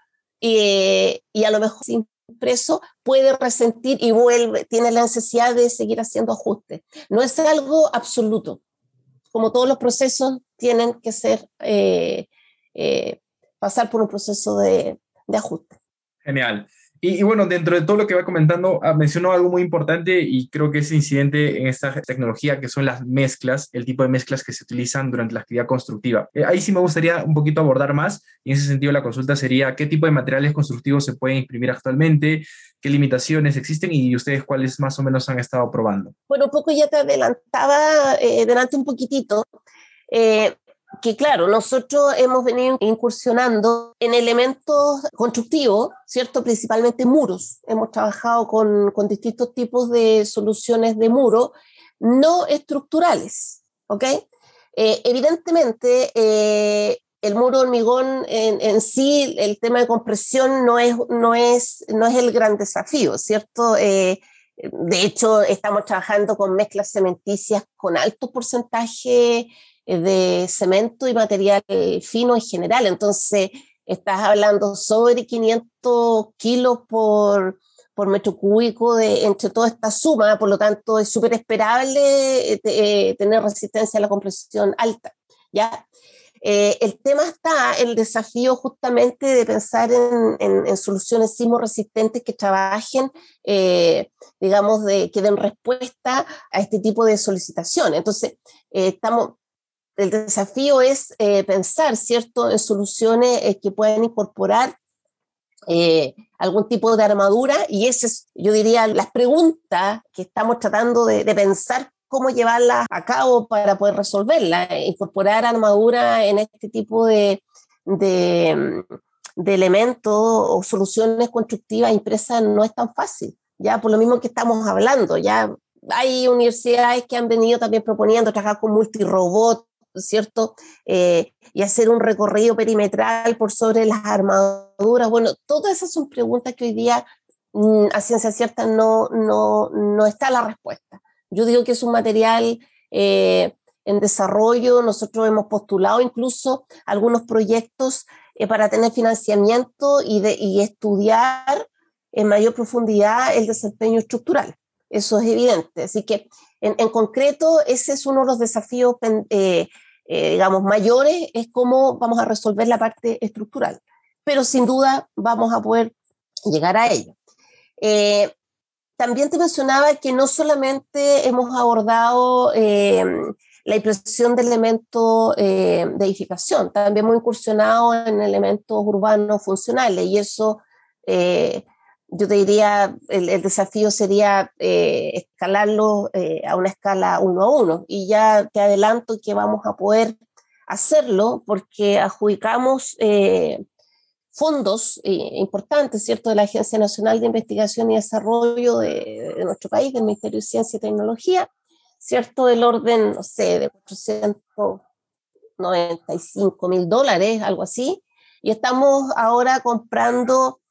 eh, y a lo mejor sin impreso puede resentir y vuelve, tiene la necesidad de seguir haciendo ajustes. No es algo absoluto. Como todos los procesos tienen que ser, eh, eh, pasar por un proceso de, de ajuste. Genial. Y, y bueno, dentro de todo lo que va comentando, ah, mencionó algo muy importante y creo que es incidente en esta tecnología, que son las mezclas, el tipo de mezclas que se utilizan durante la actividad constructiva. Eh, ahí sí me gustaría un poquito abordar más, y en ese sentido la consulta sería qué tipo de materiales constructivos se pueden imprimir actualmente, qué limitaciones existen y ustedes cuáles más o menos han estado probando. Bueno, un poco ya te adelantaba, eh, delante un poquitito, eh, que claro, nosotros hemos venido incursionando en elementos constructivos, ¿cierto? Principalmente muros. Hemos trabajado con, con distintos tipos de soluciones de muro no estructurales, ¿ok? Eh, evidentemente, eh, el muro hormigón en, en sí, el tema de compresión no es, no es, no es el gran desafío, ¿cierto? Eh, de hecho, estamos trabajando con mezclas cementicias con alto porcentaje de cemento y material fino en general, entonces estás hablando sobre quinientos kilos por, por metro cúbico de, entre toda esta suma, por lo tanto es súper esperable eh, tener resistencia a la compresión alta, ¿ya? Eh, el tema está, el desafío justamente de pensar en, en, en soluciones sismoresistentes que trabajen, eh, digamos, de, que den respuesta a este tipo de solicitación. Entonces, eh, estamos el desafío es eh, pensar, ¿cierto?, en soluciones eh, que puedan incorporar eh, algún tipo de armadura, y esa es, yo diría, las preguntas que estamos tratando de, de pensar cómo llevarlas a cabo para poder resolverlas. Incorporar armadura en este tipo de, de, de elementos o soluciones constructivas impresas no es tan fácil, ya por lo mismo que estamos hablando. Ya hay universidades que han venido también proponiendo trabajar con multirobot, ¿cierto? Eh, y hacer un recorrido perimetral por sobre las armaduras. Bueno, todas esas son preguntas que hoy día mmm, a ciencia cierta no, no, no está la respuesta. Yo digo que es un material eh, en desarrollo. Nosotros hemos postulado incluso algunos proyectos eh, para tener financiamiento y, de, y estudiar en mayor profundidad el desempeño estructural. Eso es evidente. Así que, en, en concreto, ese es uno de los desafíos, eh, eh, digamos, mayores, es cómo vamos a resolver la parte estructural. Pero sin duda vamos a poder llegar a ello. Eh, también te mencionaba que no solamente hemos abordado eh, la impresión de elementos eh, de edificación, también hemos incursionado en elementos urbanos funcionales, y eso... Eh, yo te diría, el, el desafío sería eh, escalarlo eh, a una escala uno a uno, y ya te adelanto que vamos a poder hacerlo porque adjudicamos eh, fondos eh, importantes, ¿cierto?, de la Agencia Nacional de Investigación y Desarrollo de, de nuestro país, del Ministerio de Ciencia y Tecnología, ¿cierto? Del orden, no sé, de cuatrocientos noventa y cinco mil dólares, algo así, y estamos ahora comprando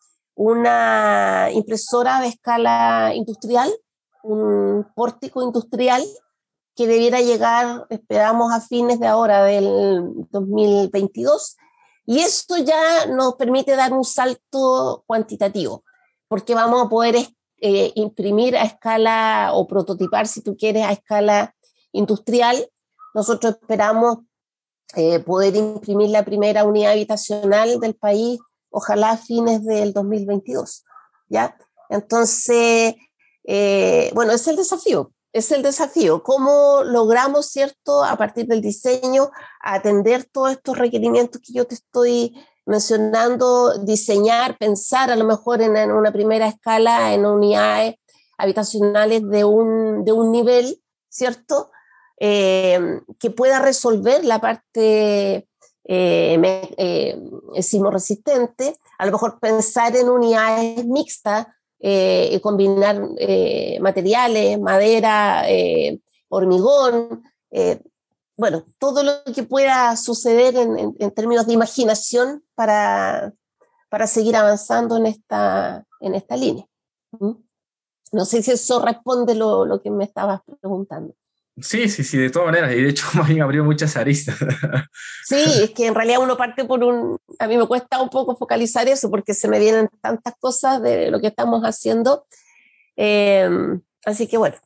una impresora de escala industrial, un pórtico industrial, que debiera llegar, esperamos, a fines de ahora del dos mil veintidós, y esto ya nos permite dar un salto cuantitativo, porque vamos a poder eh, imprimir a escala, o prototipar, si tú quieres, a escala industrial. Nosotros esperamos eh, poder imprimir la primera unidad habitacional del país, ojalá a fines del dos mil veintidós, ¿ya? Entonces, eh, bueno, ese es el desafío. Es el desafío, cómo logramos, ¿cierto?, a partir del diseño, atender todos estos requerimientos que yo te estoy mencionando, diseñar, pensar a lo mejor en, en una primera escala, en unidades habitacionales de un, de un nivel, ¿cierto?, eh, que pueda resolver la parte eh, eh, sismorresistente, a lo mejor pensar en unidades mixtas, Eh, y combinar eh, materiales, madera, eh, hormigón, eh, bueno, todo lo que pueda suceder en, en, en términos de imaginación para, para seguir avanzando en esta, en esta línea. ¿Mm? No sé si eso responde lo, lo que me estabas preguntando. Sí, sí, sí, de todas maneras, y de hecho más bien abrió muchas aristas. Sí, es que en realidad uno parte por un... A mí me cuesta un poco focalizar eso porque se me vienen tantas cosas de lo que estamos haciendo. Eh, así que bueno.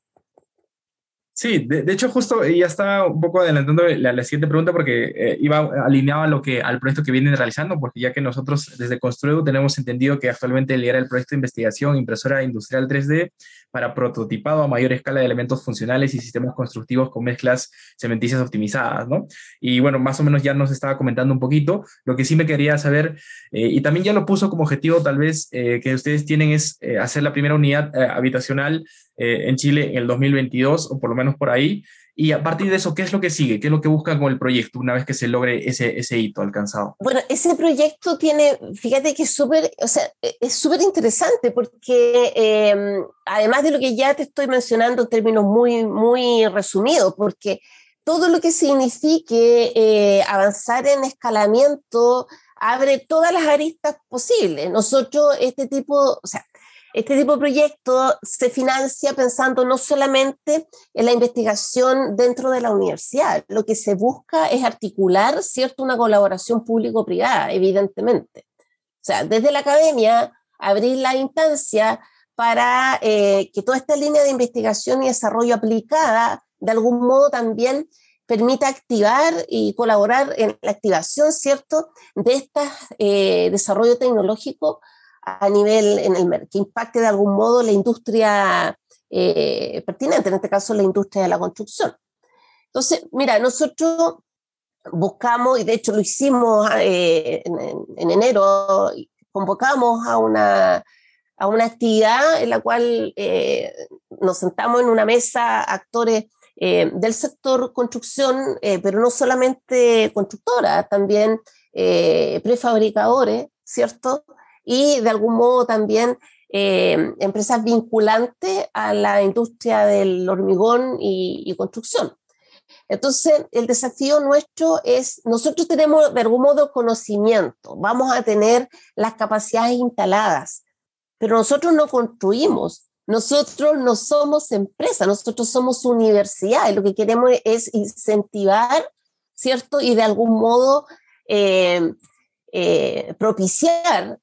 Sí, de, de hecho justo ya estaba un poco adelantando la, la siguiente pregunta porque eh, iba alineado a lo que, al proyecto que vienen realizando, porque ya que nosotros desde Construedu tenemos entendido que actualmente lidera el proyecto de investigación impresora industrial tres D para prototipado a mayor escala de elementos funcionales y sistemas constructivos con mezclas cementicias optimizadas, ¿no? Y bueno, más o menos ya nos estaba comentando un poquito. Lo que sí me quería saber, eh, y también ya lo puso como objetivo tal vez eh, que ustedes tienen es eh, hacer la primera unidad eh, habitacional eh, en Chile en el dos mil veintidós, o por lo menos por ahí. Y a partir de eso, ¿qué es lo que sigue? ¿Qué es lo que buscan con el proyecto una vez que se logre ese, ese hito alcanzado? Bueno, ese proyecto tiene, fíjate que es súper, o sea, es súper interesante porque eh, además de lo que ya te estoy mencionando en términos muy, muy resumidos, porque todo lo que signifique eh, avanzar en escalamiento abre todas las aristas posibles. Nosotros este tipo, o sea, Este tipo de proyecto se financia pensando no solamente en la investigación dentro de la universidad, lo que se busca es articular, ¿cierto?, una colaboración público-privada, evidentemente. O sea, desde la academia, abrir la instancia para eh, que toda esta línea de investigación y desarrollo aplicada, de algún modo también permita activar y colaborar en la activación, ¿cierto?, de este eh, desarrollo tecnológico a nivel en el que impacte de algún modo la industria eh, pertinente, en este caso la industria de la construcción. Entonces, mira, nosotros buscamos, y de hecho lo hicimos eh, en, en enero, convocamos a una, a una actividad en la cual eh, nos sentamos en una mesa actores eh, del sector construcción, eh, pero no solamente constructoras, también eh, prefabricadores, ¿cierto?, y de algún modo también eh, empresas vinculantes a la industria del hormigón y, y construcción. Entonces, el desafío nuestro es, nosotros tenemos de algún modo conocimiento, vamos a tener las capacidades instaladas, pero nosotros no construimos, nosotros no somos empresa, nosotros somos universidad, y lo que queremos es incentivar, ¿cierto?, y de algún modo eh, Eh, propiciar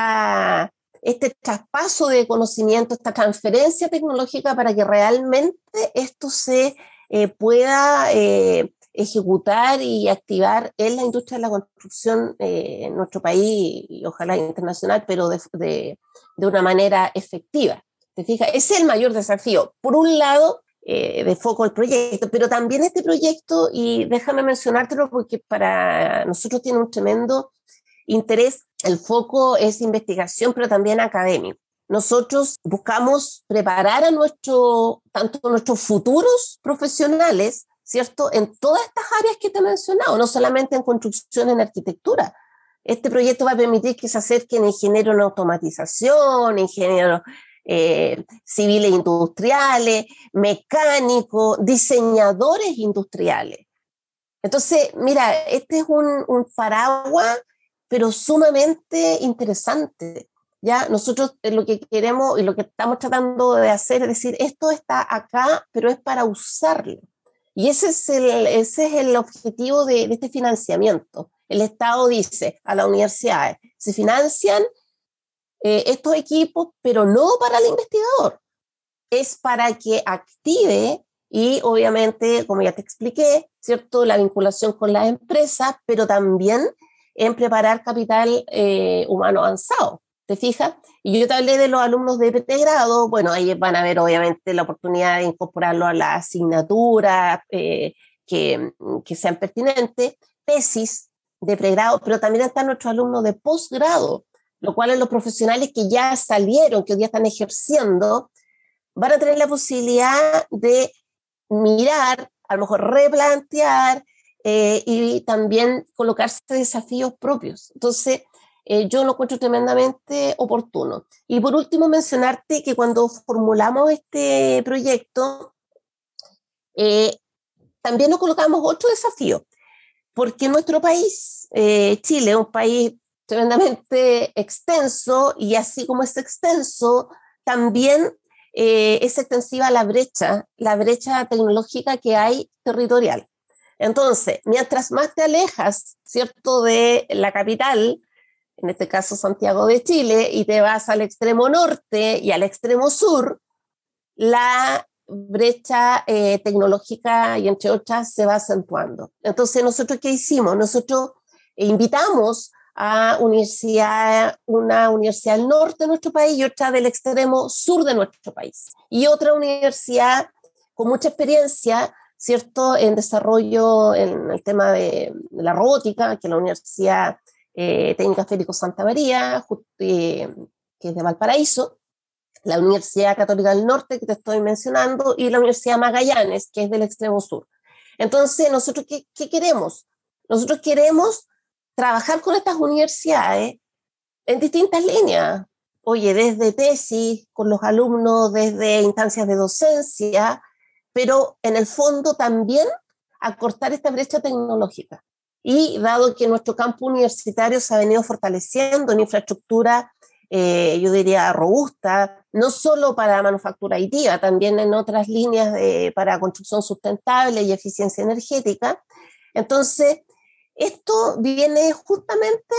esta, este traspaso de conocimiento, esta transferencia tecnológica para que realmente esto se eh, pueda eh, ejecutar y activar en la industria de la construcción eh, en nuestro país y ojalá internacional, pero de, de, de una manera efectiva. ¿Te fijas? Ese es el mayor desafío. Por un lado, eh, de foco el proyecto, pero también este proyecto, y déjame mencionártelo porque para nosotros tiene un tremendo interés, el foco es investigación, pero también académico. Nosotros buscamos preparar a nuestro, tanto nuestros futuros profesionales, ¿cierto?, en todas estas áreas que te he mencionado, no solamente en construcción, en arquitectura. Este proyecto va a permitir que se acerquen ingenieros en automatización, ingenieros eh, civiles industriales, mecánicos, diseñadores industriales. Entonces, mira, este es un, un paraguas, pero sumamente interesante. ¿Ya? Nosotros lo que queremos y lo que estamos tratando de hacer es decir, esto está acá, pero es para usarlo. Y ese es el, ese es el objetivo de, de este financiamiento. El Estado dice a las universidades, se financian eh, estos equipos, pero no para el investigador. Es para que active y obviamente, como ya te expliqué, ¿cierto?, la vinculación con las empresas, pero también en preparar capital eh, humano avanzado. ¿Te fijas? Y yo te hablé de los alumnos de pregrado, bueno, ahí van a ver obviamente la oportunidad de incorporarlo a la asignatura eh, que, que sean pertinentes, tesis de pregrado, pero también están nuestros alumnos de posgrado, lo cual es los profesionales que ya salieron, que hoy día están ejerciendo, van a tener la posibilidad de mirar, a lo mejor replantear eh, y también colocarse desafíos propios. Entonces, Eh, yo lo encuentro tremendamente oportuno. Y por último, mencionarte que cuando formulamos este proyecto, eh, también nos colocamos otro desafío, porque nuestro país, eh, Chile, es un país tremendamente extenso, y así como es extenso, también eh, es extensiva la brecha, la brecha tecnológica que hay territorial. Entonces, mientras más te alejas, ¿cierto?, de la capital, en este caso Santiago de Chile, y te vas al extremo norte y al extremo sur, la brecha eh, tecnológica y entre otras se va acentuando. Entonces, ¿nosotros qué hicimos? Nosotros invitamos a universidad, una universidad del norte de nuestro país y otra del extremo sur de nuestro país. Y otra universidad con mucha experiencia, ¿cierto?, en desarrollo en el tema de, de la robótica, que es la Universidad Eh, Técnica Federico Santa María, eh, que es de Valparaíso, la Universidad Católica del Norte, que te estoy mencionando, y la Universidad Magallanes, que es del extremo sur. Entonces, ¿nosotros qué, qué queremos? Nosotros queremos trabajar con estas universidades en distintas líneas. Oye, desde tesis, con los alumnos, desde instancias de docencia, pero en el fondo también acortar esta brecha tecnológica. Y dado que nuestro campo universitario se ha venido fortaleciendo en infraestructura, eh, yo diría robusta, no solo para manufactura aditiva, también en otras líneas de, para construcción sustentable y eficiencia energética, entonces esto viene justamente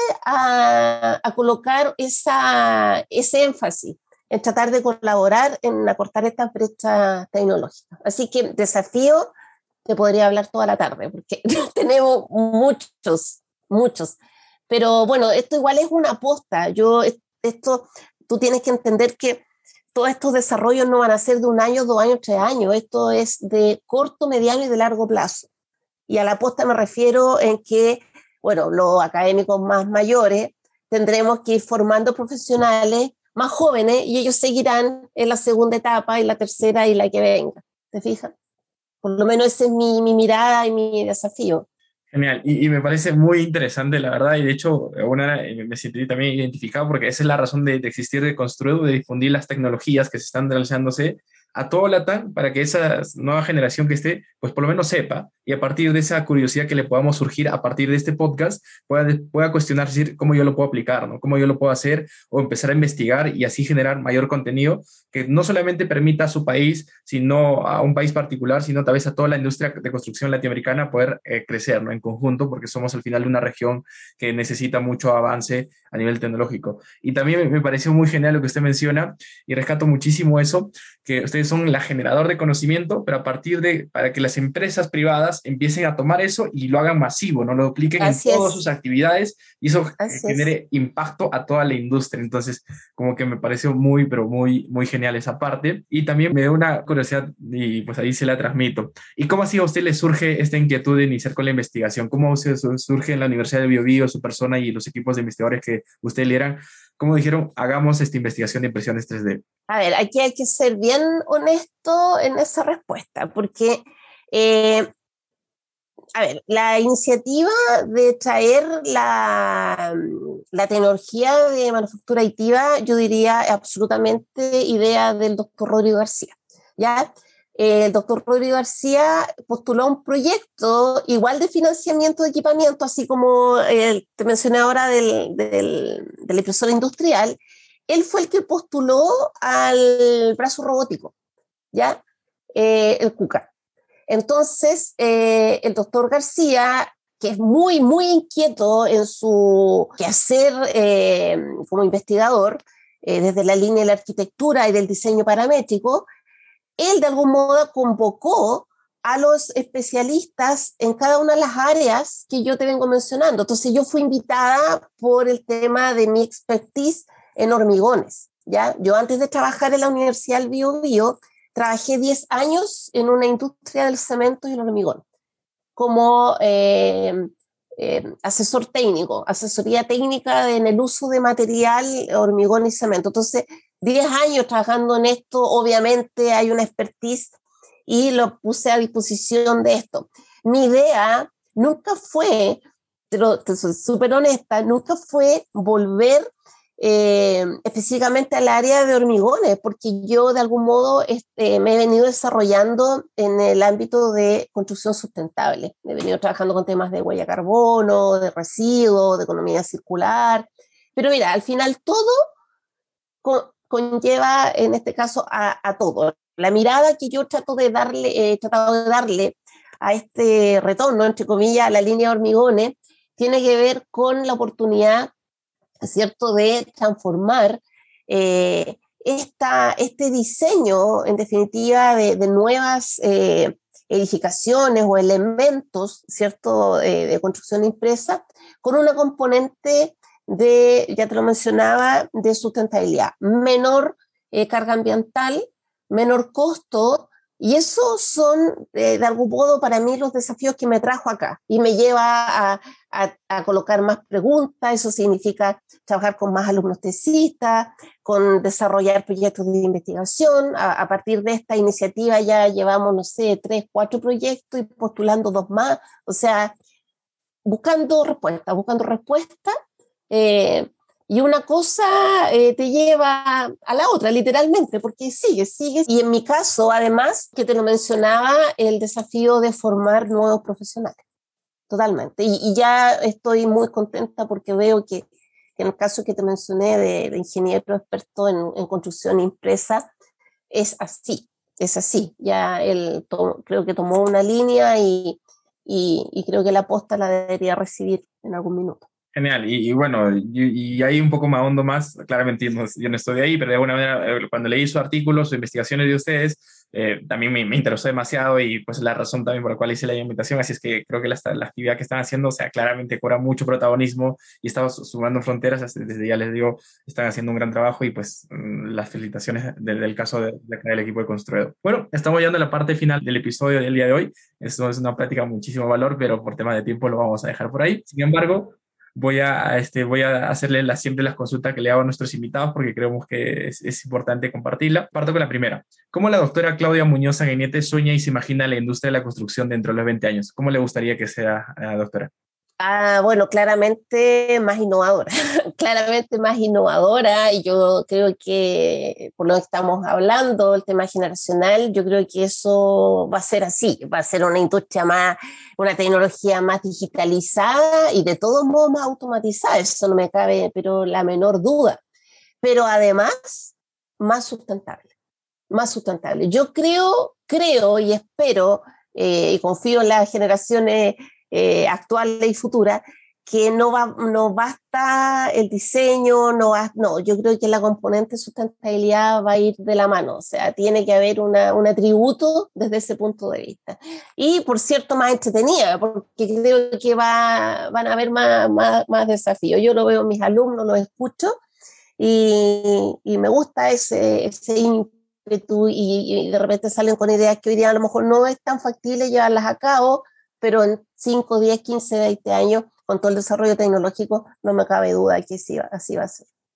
a, a colocar esa, ese énfasis en tratar de colaborar en acortar estas brechas tecnológicas. Así que desafío, te podría hablar toda la tarde, porque tenemos muchos, muchos. Pero bueno, esto igual es una aposta. Yo, esto, tú tienes que entender que todos estos desarrollos no van a ser de un año, dos años, tres años. Esto es de corto, mediano y de largo plazo. Y a la aposta me refiero en que, bueno, los académicos más mayores tendremos que ir formando profesionales más jóvenes y ellos seguirán en la segunda etapa y la tercera y la que venga. ¿Te fijas? Por lo menos esa es mi, mi mirada y mi desafío. Genial, y, y me parece muy interesante, la verdad, y de hecho una, me sentí también identificado porque esa es la razón de, de existir de Construedu, de difundir las tecnologías que se están realizándose a todo Latam para que esa nueva generación que esté, pues por lo menos sepa, y a partir de esa curiosidad que le podamos surgir a partir de este podcast, pueda, pueda cuestionar, decir, cómo yo lo puedo aplicar, ¿no? Cómo yo lo puedo hacer, o empezar a investigar y así generar mayor contenido que no solamente permita a su país, sino a un país particular, sino tal vez a toda la industria de construcción latinoamericana poder eh, crecer, ¿no?, en conjunto, porque somos al final una región que necesita mucho avance a nivel tecnológico. Y también me, me pareció muy genial lo que usted menciona, y rescato muchísimo eso, que ustedes son la generador de conocimiento, pero a partir de, para que las empresas privadas empiecen a tomar eso y lo hagan masivo, ¿no? Lo dupliquen Así en todas es. sus actividades, y eso Así genere es. impacto a toda la industria. Entonces, como que me pareció muy, pero muy, muy genial esa parte. Y también me dio una curiosidad, y pues ahí se la transmito. ¿Y cómo así a usted le surge esta inquietud de iniciar con la investigación? ¿Cómo se surge en la Universidad de Bio Bio, su persona y los equipos de investigadores que usted lideran? ¿Cómo dijeron, hagamos esta investigación de impresiones tres D? A ver, aquí hay que ser bien honesto en esa respuesta, porque eh, a ver, la iniciativa de traer la, la tecnología de manufactura aditiva, yo diría absolutamente idea del doctor Rodrigo García, ¿ya? El doctor Rodrigo García postuló un proyecto igual de financiamiento de equipamiento, así como el, te mencioné ahora del, del, de la impresora industrial. Él fue el que postuló al brazo robótico, ¿ya? Eh, el KUKA. Entonces, eh, el doctor García, que es muy, muy inquieto en su quehacer eh, como investigador, eh, desde la línea de la arquitectura y del diseño paramétrico, él de algún modo convocó a los especialistas en cada una de las áreas que yo te vengo mencionando. Entonces yo fui invitada por el tema de mi expertise en hormigones, ¿ya? Yo antes de trabajar en la Universidad del Bío Bío, trabajé diez años en una industria del cemento y el hormigón, como eh, eh, asesor técnico, asesoría técnica en el uso de material, hormigón y cemento. Entonces, diez años trabajando en esto, obviamente hay una expertise y lo puse a disposición de esto. Mi idea nunca fue, pero te soy súper honesta, nunca fue volver eh, específicamente al área de hormigones, porque yo de algún modo este, me he venido desarrollando en el ámbito de construcción sustentable. He venido trabajando con temas de huella de carbono, de residuos, de economía circular, pero mira, al final todo con, conlleva en este caso a, a todo. La mirada que yo trato de darle, he eh, tratado de darle a este retorno, entre comillas, a la línea de hormigones, tiene que ver con la oportunidad, ¿cierto?, de transformar eh, esta, este diseño, en definitiva, de, de nuevas eh, edificaciones o elementos, ¿cierto?, eh, de construcción impresa, con una componente de, ya te lo mencionaba, de sustentabilidad, menor eh, carga ambiental, menor costo, y esos son eh, de algún modo para mí los desafíos que me trajo acá y me lleva a, a, a colocar más preguntas. Eso significa trabajar con más alumnos tesistas, con desarrollar proyectos de investigación. A, a partir de esta iniciativa ya llevamos, no sé, tres, cuatro proyectos y postulando dos más, o sea, buscando respuestas, buscando respuestas. Eh, Y una cosa eh, te lleva a la otra, literalmente, porque sigues, sigues. Y en mi caso, además, que te lo mencionaba, el desafío de formar nuevos profesionales, totalmente. Y, y ya estoy muy contenta porque veo que, que en el caso que te mencioné de, de ingeniero experto en, en construcción impresa, es así, es así. Ya él to, creo que tomó una línea y, y, y creo que la posta la debería recibir en algún minuto. Genial, y, y bueno, y, y ahí un poco más hondo más, claramente no, yo no estoy ahí, pero de alguna manera eh, cuando leí sus artículos, sus investigaciones de ustedes, eh, también me, me interesó demasiado y pues la razón también por la cual hice la invitación, así es que creo que la, la actividad que están haciendo, o sea, claramente cobra mucho protagonismo y estamos sumando fronteras, desde ya les digo, están haciendo un gran trabajo y pues las felicitaciones del, del caso de, de, del equipo de Construedo. Bueno, estamos llegando a la parte final del episodio del día de hoy, esto es una plática de muchísimo valor, pero por tema de tiempo lo vamos a dejar por ahí. Sin embargo, Voy a, este, voy a hacerle las, siempre las consultas que le hago a nuestros invitados porque creemos que es, es importante compartirla. Parto con la primera. ¿Cómo la doctora Claudia Muñoz Sanguinetti sueña y se imagina la industria de la construcción dentro de los veinte años? ¿Cómo le gustaría que sea, eh, doctora? Ah, bueno, claramente más innovadora, claramente más innovadora, y yo creo que por lo que estamos hablando, el tema generacional, yo creo que eso va a ser así, va a ser una industria más, una tecnología más digitalizada y de todos modos más automatizada, eso no me cabe pero la menor duda, pero además más sustentable, más sustentable. Yo creo, creo y espero eh, y confío en las generaciones Eh, actuales y futuras, que no, va, no basta el diseño, no, va, no, yo creo que la componente sustentabilidad va a ir de la mano, o sea, tiene que haber una, un atributo desde ese punto de vista. Y, por cierto, más entretenida, porque creo que va, van a haber más, más, más desafíos. Yo lo veo en mis alumnos, los escucho, y, y me gusta ese, ese ímpetu, y, y de repente salen con ideas que hoy día a lo mejor no es tan factible llevarlas a cabo, pero en cinco, diez, quince, veinte años, con todo el desarrollo tecnológico, no me cabe duda que sí, así va a ser.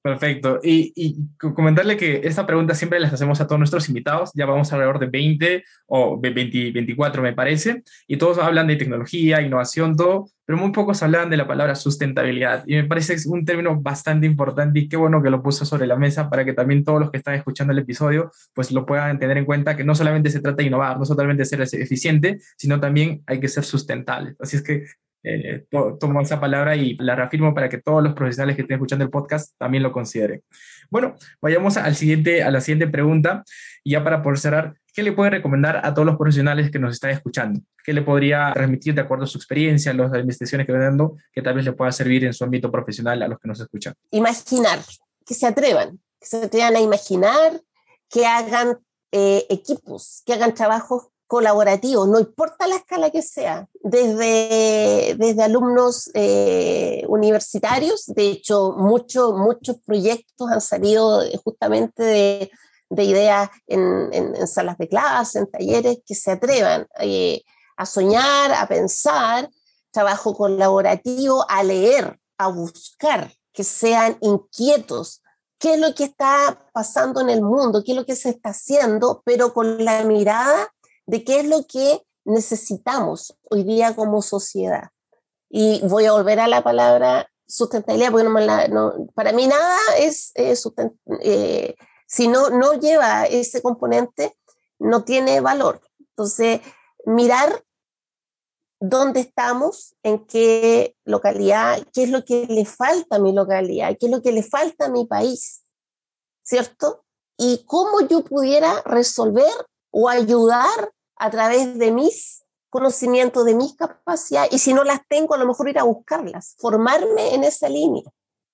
Perfecto. Y, y comentarle que esta pregunta siempre las hacemos a todos nuestros invitados. Ya vamos alrededor de veinte o veinte, veinticuatro, me parece. Y todos hablan de tecnología, innovación, todo, pero muy pocos hablan de la palabra sustentabilidad. Y me parece que es un término bastante importante y qué bueno que lo puso sobre la mesa para que también todos los que están escuchando el episodio pues lo puedan tener en cuenta, que no solamente se trata de innovar, no solamente de ser eficiente, sino también hay que ser sustentable. Así es que Eh, to, tomo esa palabra y la reafirmo para que todos los profesionales que estén escuchando el podcast también lo consideren. Bueno, vayamos al siguiente, a la siguiente pregunta, y ya para poder cerrar, ¿qué le puede recomendar a todos los profesionales que nos están escuchando? ¿Qué le podría transmitir de acuerdo a su experiencia, las investigaciones que va dando, que tal vez le pueda servir en su ámbito profesional a los que nos escuchan? Imaginar, que se atrevan, que se atrevan a imaginar, que hagan eh, equipos, que hagan trabajos colaborativos, no importa la escala que sea, desde, desde alumnos eh, universitarios. De hecho, muchos muchos proyectos han salido justamente de, de ideas en, en, en salas de clase, en talleres, que se atrevan eh, a soñar, a pensar, trabajo colaborativo, a leer, a buscar, que sean inquietos. ¿Qué es lo que está pasando en el mundo? ¿Qué es lo que se está haciendo? Pero con la mirada de qué es lo que necesitamos hoy día como sociedad. Y voy a volver a la palabra sustentabilidad, porque no me la, no, para mí nada es eh, sustent, eh, si no, no lleva ese componente, no tiene valor. Entonces, mirar dónde estamos, en qué localidad, qué es lo que le falta a mi localidad, qué es lo que le falta a mi país, ¿cierto? Y cómo yo pudiera resolver o ayudar a través de mis conocimientos, de mis capacidades, y si no las tengo, a lo mejor ir a buscarlas, formarme en esa línea.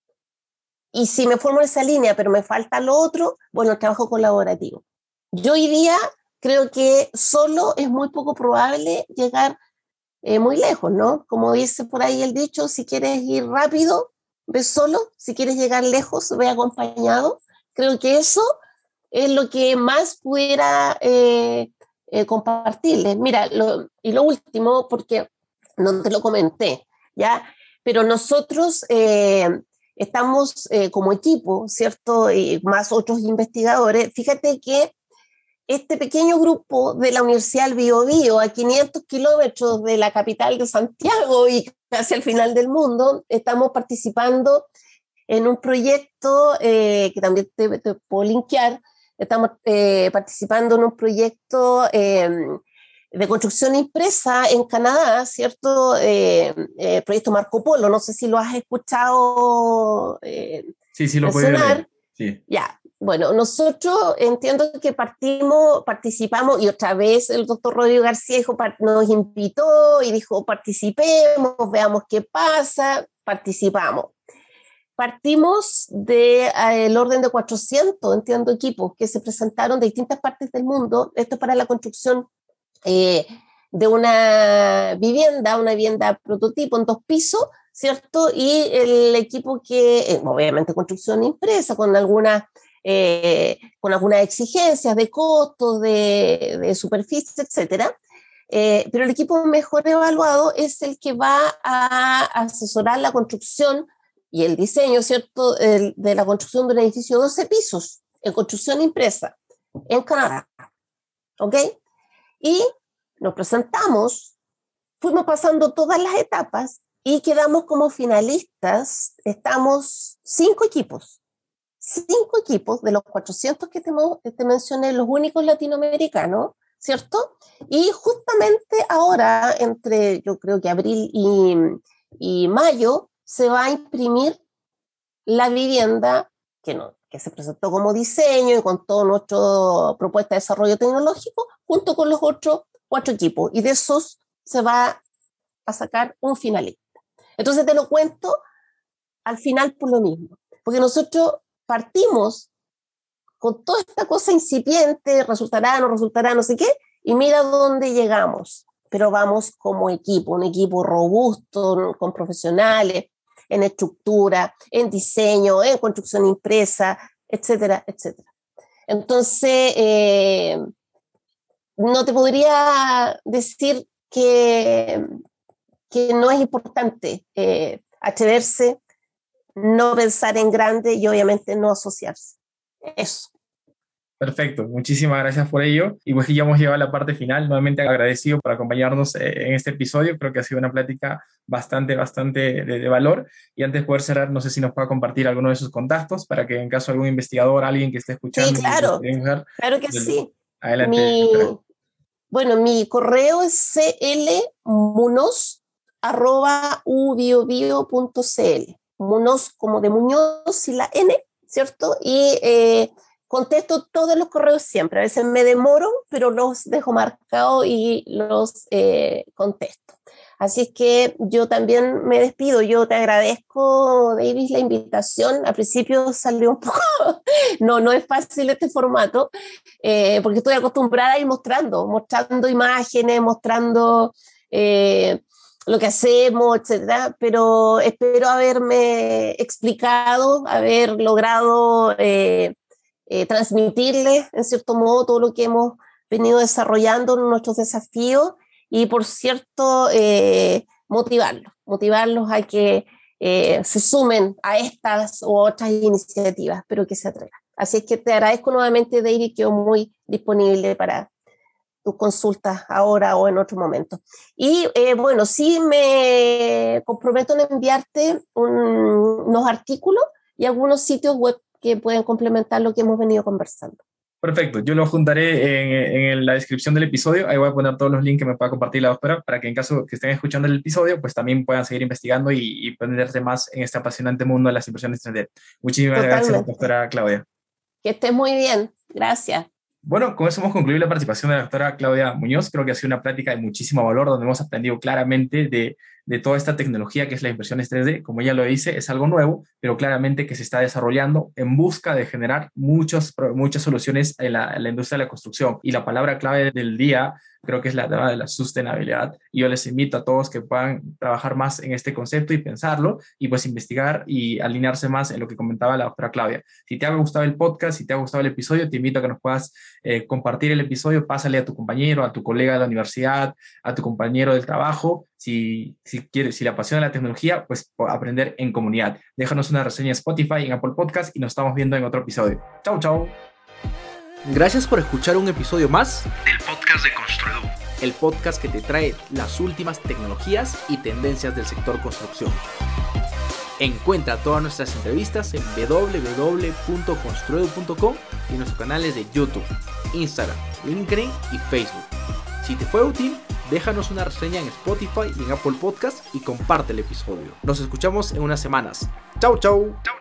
Y si me formo en esa línea, pero me falta lo otro, bueno, trabajo colaborativo. Yo hoy día creo que solo es muy poco probable llegar eh, muy lejos, ¿no? Como dice por ahí el dicho, si quieres ir rápido, ve solo, si quieres llegar lejos, ve acompañado. Creo que eso es lo que más pudiera eh, eh, compartirles. Mira, lo, y lo último, porque no te lo comenté, ¿ya? Pero nosotros eh, estamos eh, como equipo, ¿cierto? Y más otros investigadores. Fíjate que este pequeño grupo de la Universidad del Biobío, a quinientos kilómetros de la capital de Santiago y casi al final del mundo, estamos participando en un proyecto eh, que también te, te puedo linkear. Estamos eh, participando en un proyecto eh, de construcción impresa en Canadá, ¿cierto? Eh, eh, proyecto Marco Polo, no sé si lo has escuchado eh, sí, sí, lo puedo ver. Sí. Ya, bueno, nosotros entiendo que partimos, participamos, y otra vez el doctor Rodrigo García dijo, nos invitó y dijo, participemos, veamos qué pasa, participamos. Partimos del de, uh, orden de cuatrocientos, entiendo, equipos que se presentaron de distintas partes del mundo. Esto es para la construcción eh, de una vivienda, una vivienda prototipo en dos pisos, ¿cierto? Y el equipo que, eh, obviamente, construcción impresa, con algunas eh, con algunas exigencias de costos, de, de superficie, etcétera. Eh, pero el equipo mejor evaluado es el que va a asesorar la construcción y el diseño, ¿cierto?, de, de la construcción de un edificio de doce pisos en construcción impresa en Canadá. ¿Ok? Y nos presentamos, fuimos pasando todas las etapas y quedamos como finalistas. Estamos cinco equipos, cinco equipos de los cuatrocientos que te, te mencioné, los únicos latinoamericanos, ¿cierto? Y justamente ahora, entre yo creo que abril y, y mayo, se va a imprimir la vivienda que, no, que se presentó como diseño y con toda nuestra propuesta de desarrollo tecnológico, junto con los otros cuatro equipos. Y de esos se va a sacar un finalista. Entonces te lo cuento al final por lo mismo. Porque nosotros partimos con toda esta cosa incipiente, resultará, no resultará, no sé qué, y mira dónde llegamos. Pero vamos como equipo, un equipo robusto, con profesionales, en estructura, en diseño, en construcción impresa, etcétera, etcétera. Entonces, eh, no te podría decir que, que no es importante eh, atreverse, no pensar en grande y obviamente no asociarse. Eso. Perfecto, muchísimas gracias por ello. Y pues ya hemos llegado a la parte final. Nuevamente agradecido por acompañarnos en este episodio. Creo que ha sido una plática bastante, bastante de, de valor. Y antes de poder cerrar, no sé si nos pueda compartir alguno de sus contactos para que en caso de algún investigador, alguien que esté escuchando... Sí, claro, mujer, claro que del, sí. Adelante. Mi, bueno, mi correo es clmunoz arroba ubiobio punto cl. Munoz como de Muñoz y la N, ¿cierto? Y... Eh, contesto todos los correos siempre, a veces me demoro, pero los dejo marcados y los eh, contesto. Así es que yo también me despido, yo te agradezco, Davis, la invitación. Al principio salió un poco, no, no es fácil este formato, eh, porque estoy acostumbrada a ir mostrando, mostrando imágenes, mostrando eh, lo que hacemos, etcétera, pero espero haberme explicado, haber logrado... Eh, Eh, transmitirles, en cierto modo, todo lo que hemos venido desarrollando en nuestros desafíos y, por cierto, eh, motivarlos, motivarlos a que eh, se sumen a estas u otras iniciativas, pero que se atrevan. Así es que te agradezco nuevamente, David, quedo muy disponible para tus consultas ahora o en otro momento. Y, eh, bueno, sí me comprometo en enviarte un, unos artículos y algunos sitios web que pueden complementar lo que hemos venido conversando. Perfecto, yo lo juntaré en, en la descripción del episodio, ahí voy a poner todos los links que me pueda compartir la doctora para que en caso que estén escuchando el episodio, pues también puedan seguir investigando y, y aprenderse más en este apasionante mundo de las impresiones tres D. Muchísimas Totalmente. Gracias, doctora Claudia. Que estés muy bien, gracias. Bueno, con eso hemos concluido la participación de la doctora Claudia Muñoz. Creo que ha sido una plática de muchísimo valor, donde hemos aprendido claramente de, de toda esta tecnología que es la impresión tres D. Como ella lo dice, es algo nuevo, pero claramente que se está desarrollando en busca de generar muchos, muchas soluciones en la, en la industria de la construcción. Y la palabra clave del día creo que es la de la sostenibilidad. Y yo les invito a todos que puedan trabajar más en este concepto y pensarlo, y pues investigar y alinearse más en lo que comentaba la doctora Claudia. Si te ha gustado el podcast, si te ha gustado el episodio, te invito a que nos puedas eh, compartir el episodio, pásale a tu compañero, a tu colega de la universidad, a tu compañero del trabajo. Si, si quieres, si le apasiona la tecnología, pues aprender en comunidad. Déjanos una reseña en Spotify, en Apple Podcast, y nos estamos viendo en otro episodio. Chau, chau. Gracias por escuchar un episodio más del podcast de ConstruEdu, el podcast que te trae las últimas tecnologías y tendencias del sector construcción. Encuentra todas nuestras entrevistas en w w w punto construedu punto com y en nuestros canales de YouTube, Instagram, LinkedIn y Facebook. Si te fue útil, déjanos una reseña en Spotify y en Apple Podcast y comparte el episodio. Nos escuchamos en unas semanas. Chau, chau. Chau.